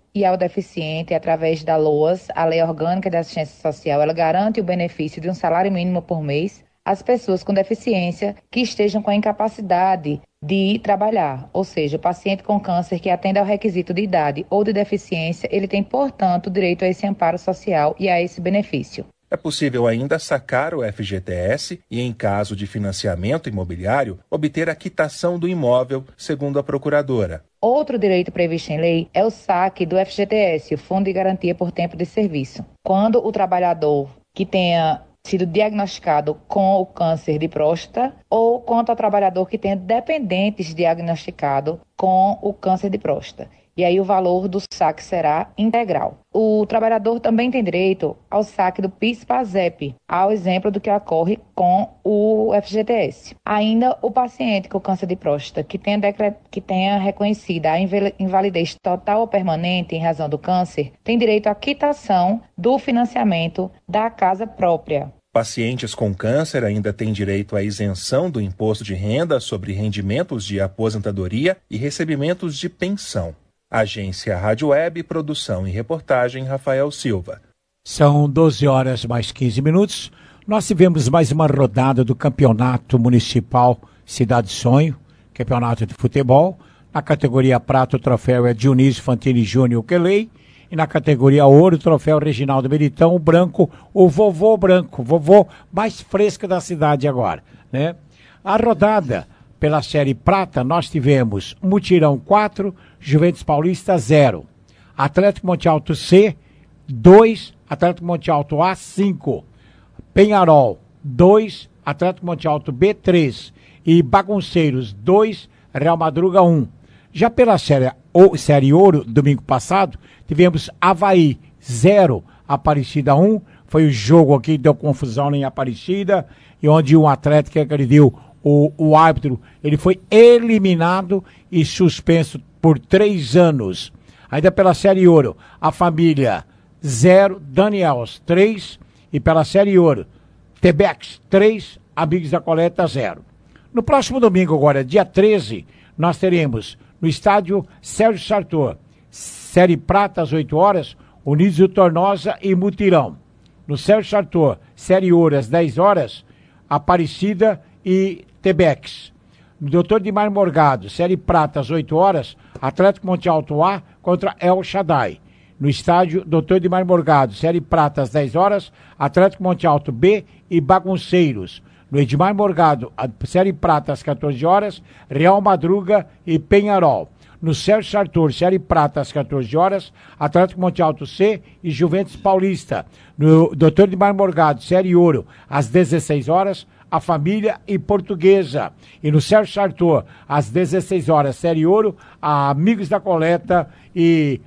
e ao deficiente através da LOAS, a Lei Orgânica de Assistência Social. Ela garante o benefício de um salário mínimo por mês às pessoas com deficiência que estejam com a incapacidade de trabalhar, ou seja, o paciente com câncer que atende ao requisito de idade ou de deficiência, ele tem, portanto, direito a esse amparo social e a esse benefício. É possível ainda sacar o F G T S e, em caso de financiamento imobiliário, obter a quitação do imóvel, segundo a procuradora. Outro direito previsto em lei é o saque do F G T S, o Fundo de Garantia por Tempo de Serviço. Quando o trabalhador que tenha sido diagnosticado com o câncer de próstata ou quanto ao trabalhador que tenha dependentes diagnosticados com o câncer de próstata. E aí o valor do saque será integral. O trabalhador também tem direito ao saque do PIS/PASEP, ao exemplo do que ocorre com o F G T S. Ainda o paciente com câncer de próstata que tenha, decre... que tenha reconhecida a invalidez total ou permanente em razão do câncer, tem direito à quitação do financiamento da casa própria. Pacientes com câncer ainda têm direito à isenção do imposto de renda sobre rendimentos de aposentadoria e recebimentos de pensão. Agência Rádio Web, produção e reportagem, Rafael Silva. São doze horas mais quinze minutos. Nós tivemos mais uma rodada do Campeonato Municipal Cidade Sonho, campeonato de futebol. Na categoria prata, o troféu é Dionísio Fantini Júnior Kelei. E na categoria ouro, o troféu Reginaldo Meritão, o branco, o vovô branco, vovô mais fresco da cidade agora, né? A rodada pela série prata, nós tivemos Mutirão quatro, Juventus Paulista zero. Atlético Monte Alto C, dois, Atlético Monte Alto A, cinco. Penharol, dois, Atlético Monte Alto B, três. E Bagunceiros, dois, Real Madruga, um. Já pela série, ou, série Ouro, domingo passado, tivemos Avaí, zero, Aparecida, um. Foi o jogo aqui que deu confusão em Aparecida, e onde um atleta que agrediu o, o árbitro, ele foi eliminado e suspenso por três anos. Ainda pela série Ouro, a família, zero, Daniels, três. E pela série Ouro, Tebex, três, Amigos da Coleta, zero. No próximo domingo, agora, dia treze, nós teremos no estádio Sérgio Sartor, série prata às oito horas, Unidos do Tornosa e Mutirão. No Sérgio Sartor, série Ouro às dez horas, Aparecida e Tebex. No doutor Dimar Morgado, série prata às oito horas, Atlético Monte Alto A contra El Shaddai. No estádio doutor Dimar Morgado, série prata às dez horas, Atlético Monte Alto B e Bagunceiros. No Edmar Morgado, a série prata às quatorze horas, Real Madruga e Penharol. No Sérgio Sartor, série prata às quatorze horas, Atlético Monte Alto C e Juventus Paulista. No doutor Edmar Morgado, série Ouro, às dezesseis horas, a Família e Portuguesa. E no Sérgio Sartor, às dezesseis horas, série Ouro, a Amigos da Coleta e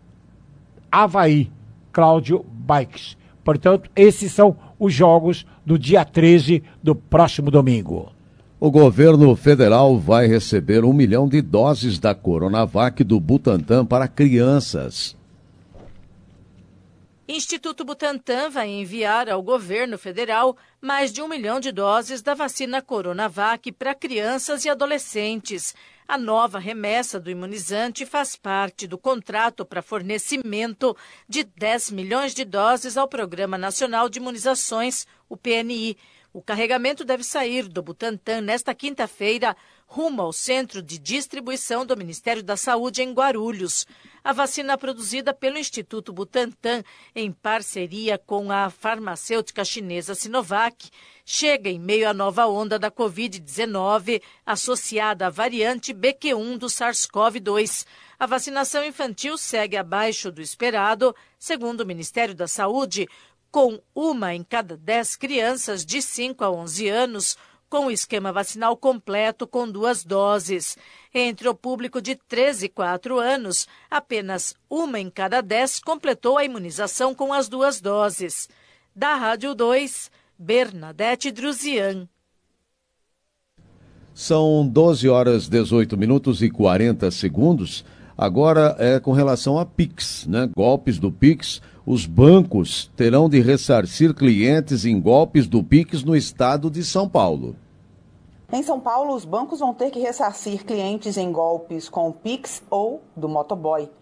Avaí, Cláudio Bikes. Portanto, esses são os jogos do dia treze do próximo domingo. O governo federal vai receber um milhão de doses da Coronavac do Butantan para crianças. Instituto Butantan vai enviar ao governo federal mais de um milhão de doses da vacina Coronavac para crianças e adolescentes. A nova remessa do imunizante faz parte do contrato para fornecimento de dez milhões de doses ao Programa Nacional de Imunizações, o P N I. O carregamento deve sair do Butantan nesta quinta-feira, rumo ao centro de distribuição do Ministério da Saúde em Guarulhos. A vacina produzida pelo Instituto Butantan, em parceria com a farmacêutica chinesa Sinovac, chega em meio à nova onda da covid dezenove, associada à variante B Q um do SARS-CoV dois. A vacinação infantil segue abaixo do esperado, segundo o Ministério da Saúde, com uma em cada dez crianças de cinco a onze anos, com o esquema vacinal completo com duas doses. Entre o público de treze e quatro anos, apenas uma em cada dez completou a imunização com as duas doses. Da Rádio dois, Bernadette Druzian. São doze horas, dezoito minutos e quarenta segundos. Agora é com relação a Pix, né? Golpes do Pix. Os bancos terão de ressarcir clientes em golpes do Pix no estado de São Paulo. Em São Paulo, os bancos vão ter que ressarcir clientes em golpes com o Pix ou do motoboy.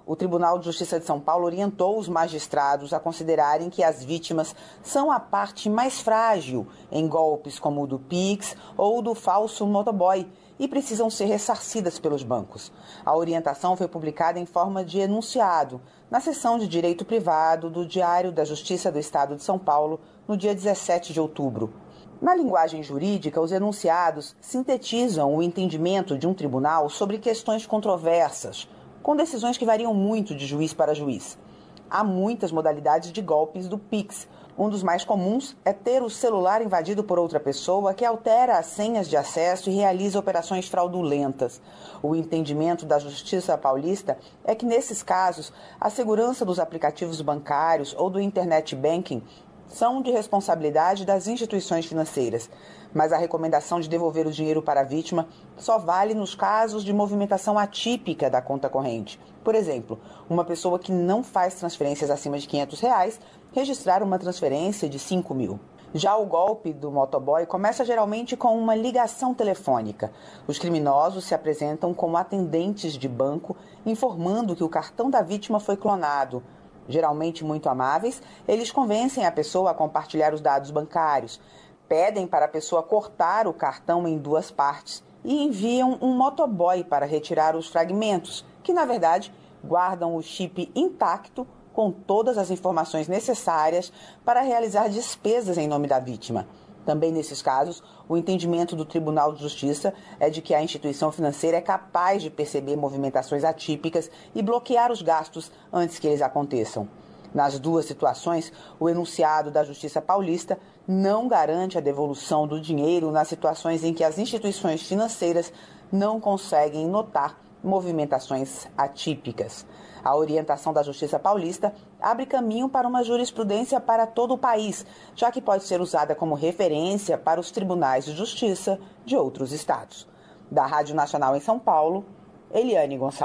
O Tribunal de Justiça de São Paulo orientou os magistrados a considerarem que as vítimas são a parte mais frágil em golpes como o do Pix ou do falso motoboy e precisam ser ressarcidas pelos bancos. A orientação foi publicada em forma de enunciado na seção de Direito Privado do Diário da Justiça do Estado de São Paulo no dia dezessete de outubro. Na linguagem jurídica, os enunciados sintetizam o entendimento de um tribunal sobre questões controversas, com decisões que variam muito de juiz para juiz. Há muitas modalidades de golpes do Pix. Um dos mais comuns é ter o celular invadido por outra pessoa que altera as senhas de acesso e realiza operações fraudulentas. O entendimento da Justiça Paulista é que, nesses casos, a segurança dos aplicativos bancários ou do Internet Banking são de responsabilidade das instituições financeiras, mas a recomendação de devolver o dinheiro para a vítima só vale nos casos de movimentação atípica da conta corrente. Por exemplo, uma pessoa que não faz transferências acima de quinhentos reais registrar uma transferência de cinco mil. Já o golpe do motoboy começa geralmente com uma ligação telefônica. Os criminosos se apresentam como atendentes de banco, informando que o cartão da vítima foi clonado. Geralmente muito amáveis, eles convencem a pessoa a compartilhar os dados bancários, pedem para a pessoa cortar o cartão em duas partes e enviam um motoboy para retirar os fragmentos, que na verdade guardam o chip intacto com todas as informações necessárias para realizar despesas em nome da vítima. Também nesses casos, o entendimento do Tribunal de Justiça é de que a instituição financeira é capaz de perceber movimentações atípicas e bloquear os gastos antes que eles aconteçam. Nas duas situações, o enunciado da Justiça Paulista não garante a devolução do dinheiro nas situações em que as instituições financeiras não conseguem notar movimentações atípicas. A orientação da Justiça Paulista abre caminho para uma jurisprudência para todo o país, já que pode ser usada como referência para os tribunais de justiça de outros estados. Da Rádio Nacional em São Paulo, Eliane Gonçalves.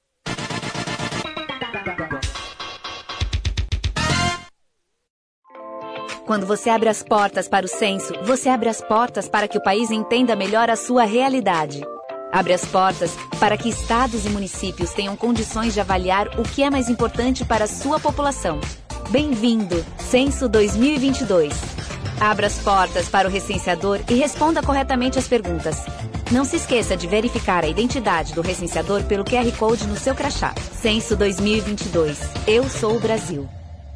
Quando você abre as portas para o censo, você abre as portas para que o país entenda melhor a sua realidade. Abre as portas para que estados e municípios tenham condições de avaliar o que é mais importante para a sua população. Bem-vindo, Censo dois mil e vinte e dois. Abra as portas para o recenseador e responda corretamente as perguntas. Não se esqueça de verificar a identidade do recenseador pelo Q R Code no seu crachá. Censo dois mil e vinte e dois. Eu sou o Brasil.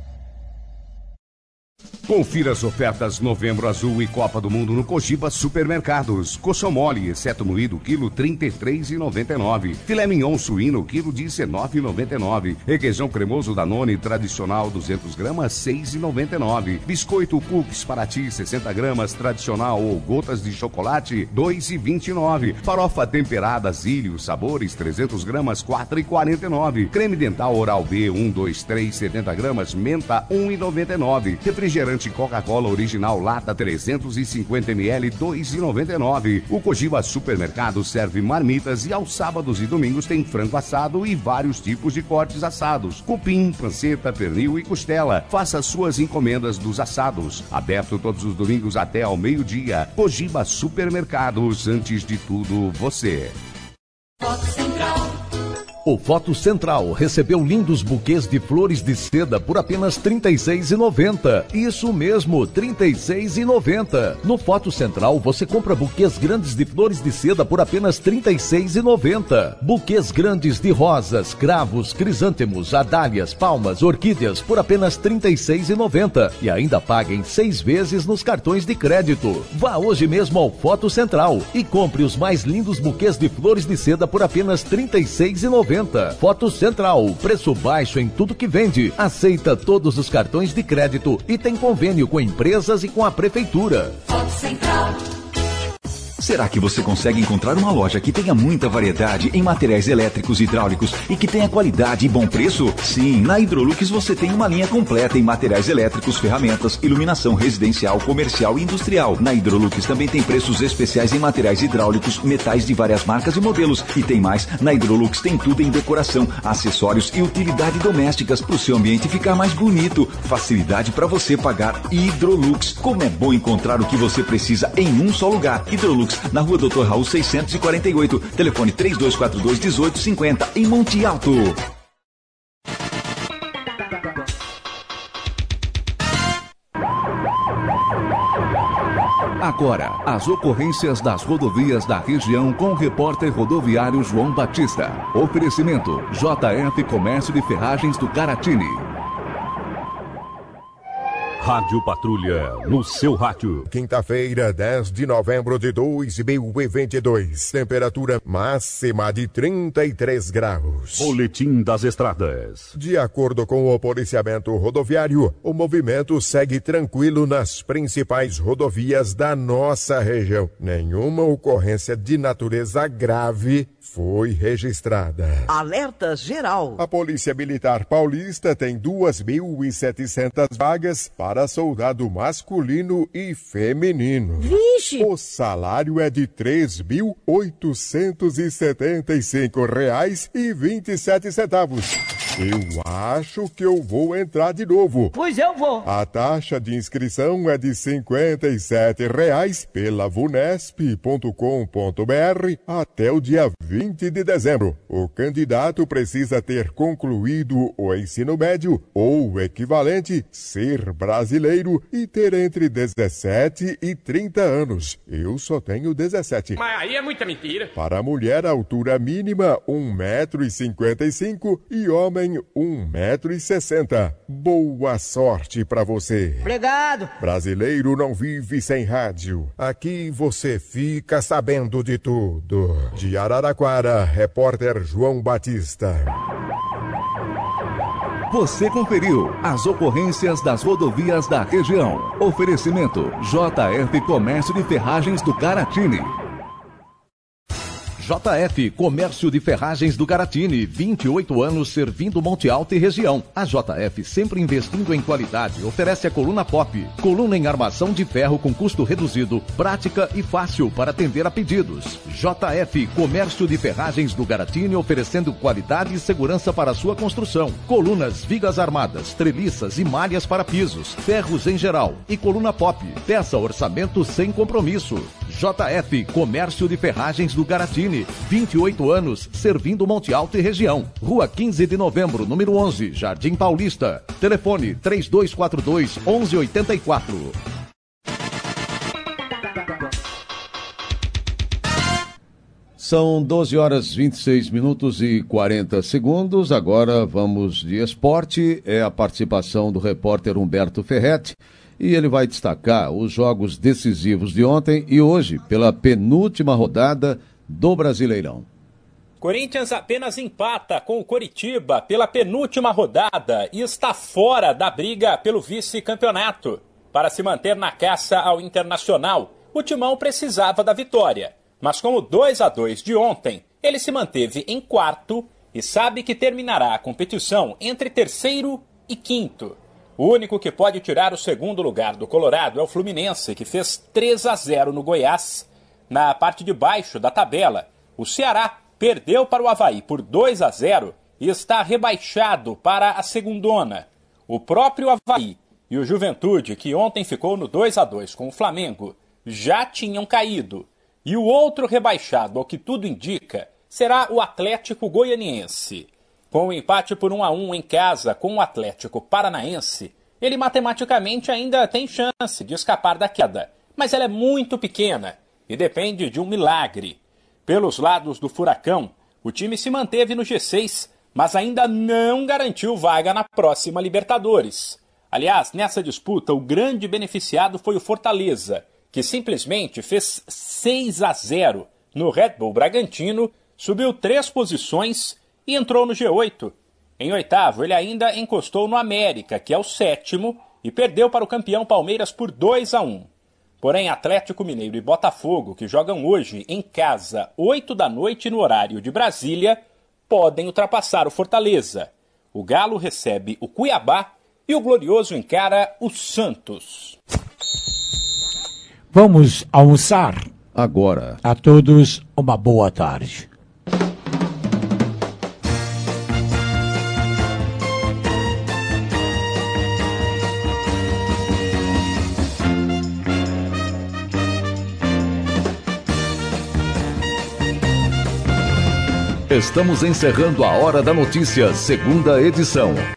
Confira as ofertas Novembro Azul e Copa do Mundo no Cogiba Supermercados. Coxão mole, exceto moído, quilo trinta e três reais e noventa e nove centavos. Filé mignon suíno, quilo dezenove reais e noventa e nove centavos. Requeijão cremoso Danone tradicional duzentas gramas, seis reais e noventa e nove centavos. Biscoito Cookies Paraty sessenta gramas tradicional ou gotas de chocolate, dois reais e vinte e nove centavos. Farofa temperada Zílio Sabores trezentas gramas, quatro reais e quarenta e nove centavos. Creme dental Oral B um, dois, três, setenta gramas, menta um real e noventa e nove centavos. Refrigerante Coca-Cola original lata trezentos e cinquenta mililitros, dois reais e noventa e nove centavos. O Cogiba Supermercado serve marmitas e aos sábados e domingos tem frango assado e vários tipos de cortes assados. Cupim, panceta, pernil e costela. Faça suas encomendas dos assados. Aberto todos os domingos até ao meio-dia. Cogiba Supermercados, antes de tudo, você. Foto Central. O Foto Central recebeu lindos buquês de flores de seda por apenas trinta e seis reais e noventa centavos. Isso mesmo, trinta e seis reais e noventa centavos. No Foto Central você compra buquês grandes de flores de seda por apenas trinta e seis reais e noventa centavos. Buquês grandes de rosas, cravos, crisântemos, adálias, palmas, orquídeas por apenas trinta e seis reais e noventa centavos. E ainda paga em seis vezes nos cartões de crédito. Vá hoje mesmo ao Foto Central e compre os mais lindos buquês de flores de seda por apenas trinta e seis reais e noventa centavos. Foto Central, preço baixo em tudo que vende. Aceita todos os cartões de crédito e tem convênio com empresas e com a prefeitura. Foto Central. Será que você consegue encontrar uma loja que tenha muita variedade em materiais elétricos e hidráulicos e que tenha qualidade e bom preço? Sim, na Hidrolux você tem uma linha completa em materiais elétricos, ferramentas, iluminação residencial, comercial e industrial. Na Hidrolux também tem preços especiais em materiais hidráulicos, metais de várias marcas e modelos. E tem mais, na Hidrolux tem tudo em decoração, acessórios e utilidade domésticas para o seu ambiente ficar mais bonito. Facilidade para você pagar. Hidrolux. Como é bom encontrar o que você precisa em um só lugar. Hidrolux, na rua doutor Raul seiscentos e quarenta e oito, telefone três dois quatro dois, um oito cinco zero, em Monte Alto. Agora, as ocorrências das rodovias da região com o repórter rodoviário João Batista. Oferecimento J F Comércio de Ferragens do Caratini. Rádio Patrulha, no seu rádio. Quinta-feira, dez de novembro de dois mil e vinte e dois. Temperatura máxima de trinta e três graus. Boletim das Estradas. De acordo com o policiamento rodoviário, o movimento segue tranquilo nas principais rodovias da nossa região. Nenhuma ocorrência de natureza grave foi registrada. Alerta geral. A Polícia Militar Paulista tem duas mil e setecentas vagas para soldado masculino e feminino. Vixe! O salário é de três mil oitocentos e setenta e cinco reais e vinte e sete centavos. Eu acho que eu vou entrar de novo. Pois eu vou. A taxa de inscrição é de cinquenta e sete reais pela vunesp ponto com ponto br até o dia vinte de dezembro. O candidato precisa ter concluído o ensino médio ou o equivalente, ser brasileiro e ter entre dezessete e trinta anos. Eu só tenho dezessete. Mas aí é muita mentira. Para a mulher, altura mínima um metro e cinquenta e cinco e homem um metro e sessenta. Boa sorte pra você. Obrigado. Brasileiro não vive sem rádio. Aqui você fica sabendo de tudo. De Araraquara, repórter João Batista. Você conferiu as ocorrências das rodovias da região. Oferecimento J F Comércio de Ferragens do Caratini. J F Comércio de Ferragens do Caratini, vinte e oito anos servindo Monte Alto e região. A J F, sempre investindo em qualidade, oferece a coluna pop, coluna em armação de ferro com custo reduzido, prática e fácil para atender a pedidos. J F Comércio de Ferragens do Caratini, oferecendo qualidade e segurança para a sua construção. Colunas, vigas armadas, treliças e malhas para pisos, ferros em geral e coluna pop. Peça orçamento sem compromisso. J F Comércio de Ferragens do Caratini, vinte e oito anos, servindo Monte Alto e região. Rua quinze de novembro, número onze, Jardim Paulista. Telefone três dois quatro dois, onze oitenta e quatro. São doze horas, vinte e seis minutos e quarenta segundos. Agora vamos de esporte. É a participação do repórter Humberto Ferretti. E ele vai destacar os jogos decisivos de ontem e hoje, pela penúltima rodada do Brasileirão. Corinthians apenas empata com o Coritiba pela penúltima rodada e está fora da briga pelo vice-campeonato. Para se manter na caça ao Internacional, o Timão precisava da vitória. Mas com o dois a dois de ontem, ele se manteve em quarto e sabe que terminará a competição entre terceiro e quinto. O único que pode tirar o segundo lugar do Colorado é o Fluminense, que fez três a zero no Goiás. Na parte de baixo da tabela, o Ceará perdeu para o Avaí por dois a zero e está rebaixado para a segundona. O próprio Avaí e o Juventude, que ontem ficou no dois a dois com o Flamengo, já tinham caído. E o outro rebaixado, ao que tudo indica, será o Atlético Goianiense. Com o empate por um a um em casa com o Atlético Paranaense, ele matematicamente ainda tem chance de escapar da queda, mas ela é muito pequena e depende de um milagre. Pelos lados do Furacão, o time se manteve no G seis, mas ainda não garantiu vaga na próxima Libertadores. Aliás, nessa disputa, o grande beneficiado foi o Fortaleza, que simplesmente fez seis a zero no Red Bull Bragantino, subiu três posições e entrou no G oito. Em oitavo, ele ainda encostou no América, que é o sétimo, e perdeu para o campeão Palmeiras por dois a um. Porém, Atlético Mineiro e Botafogo, que jogam hoje em casa, oito da noite no horário de Brasília, podem ultrapassar o Fortaleza. O Galo recebe o Cuiabá e o Glorioso encara o Santos. Vamos almoçar? Agora. A todos, uma boa tarde. Estamos encerrando a Hora da Notícia, segunda edição.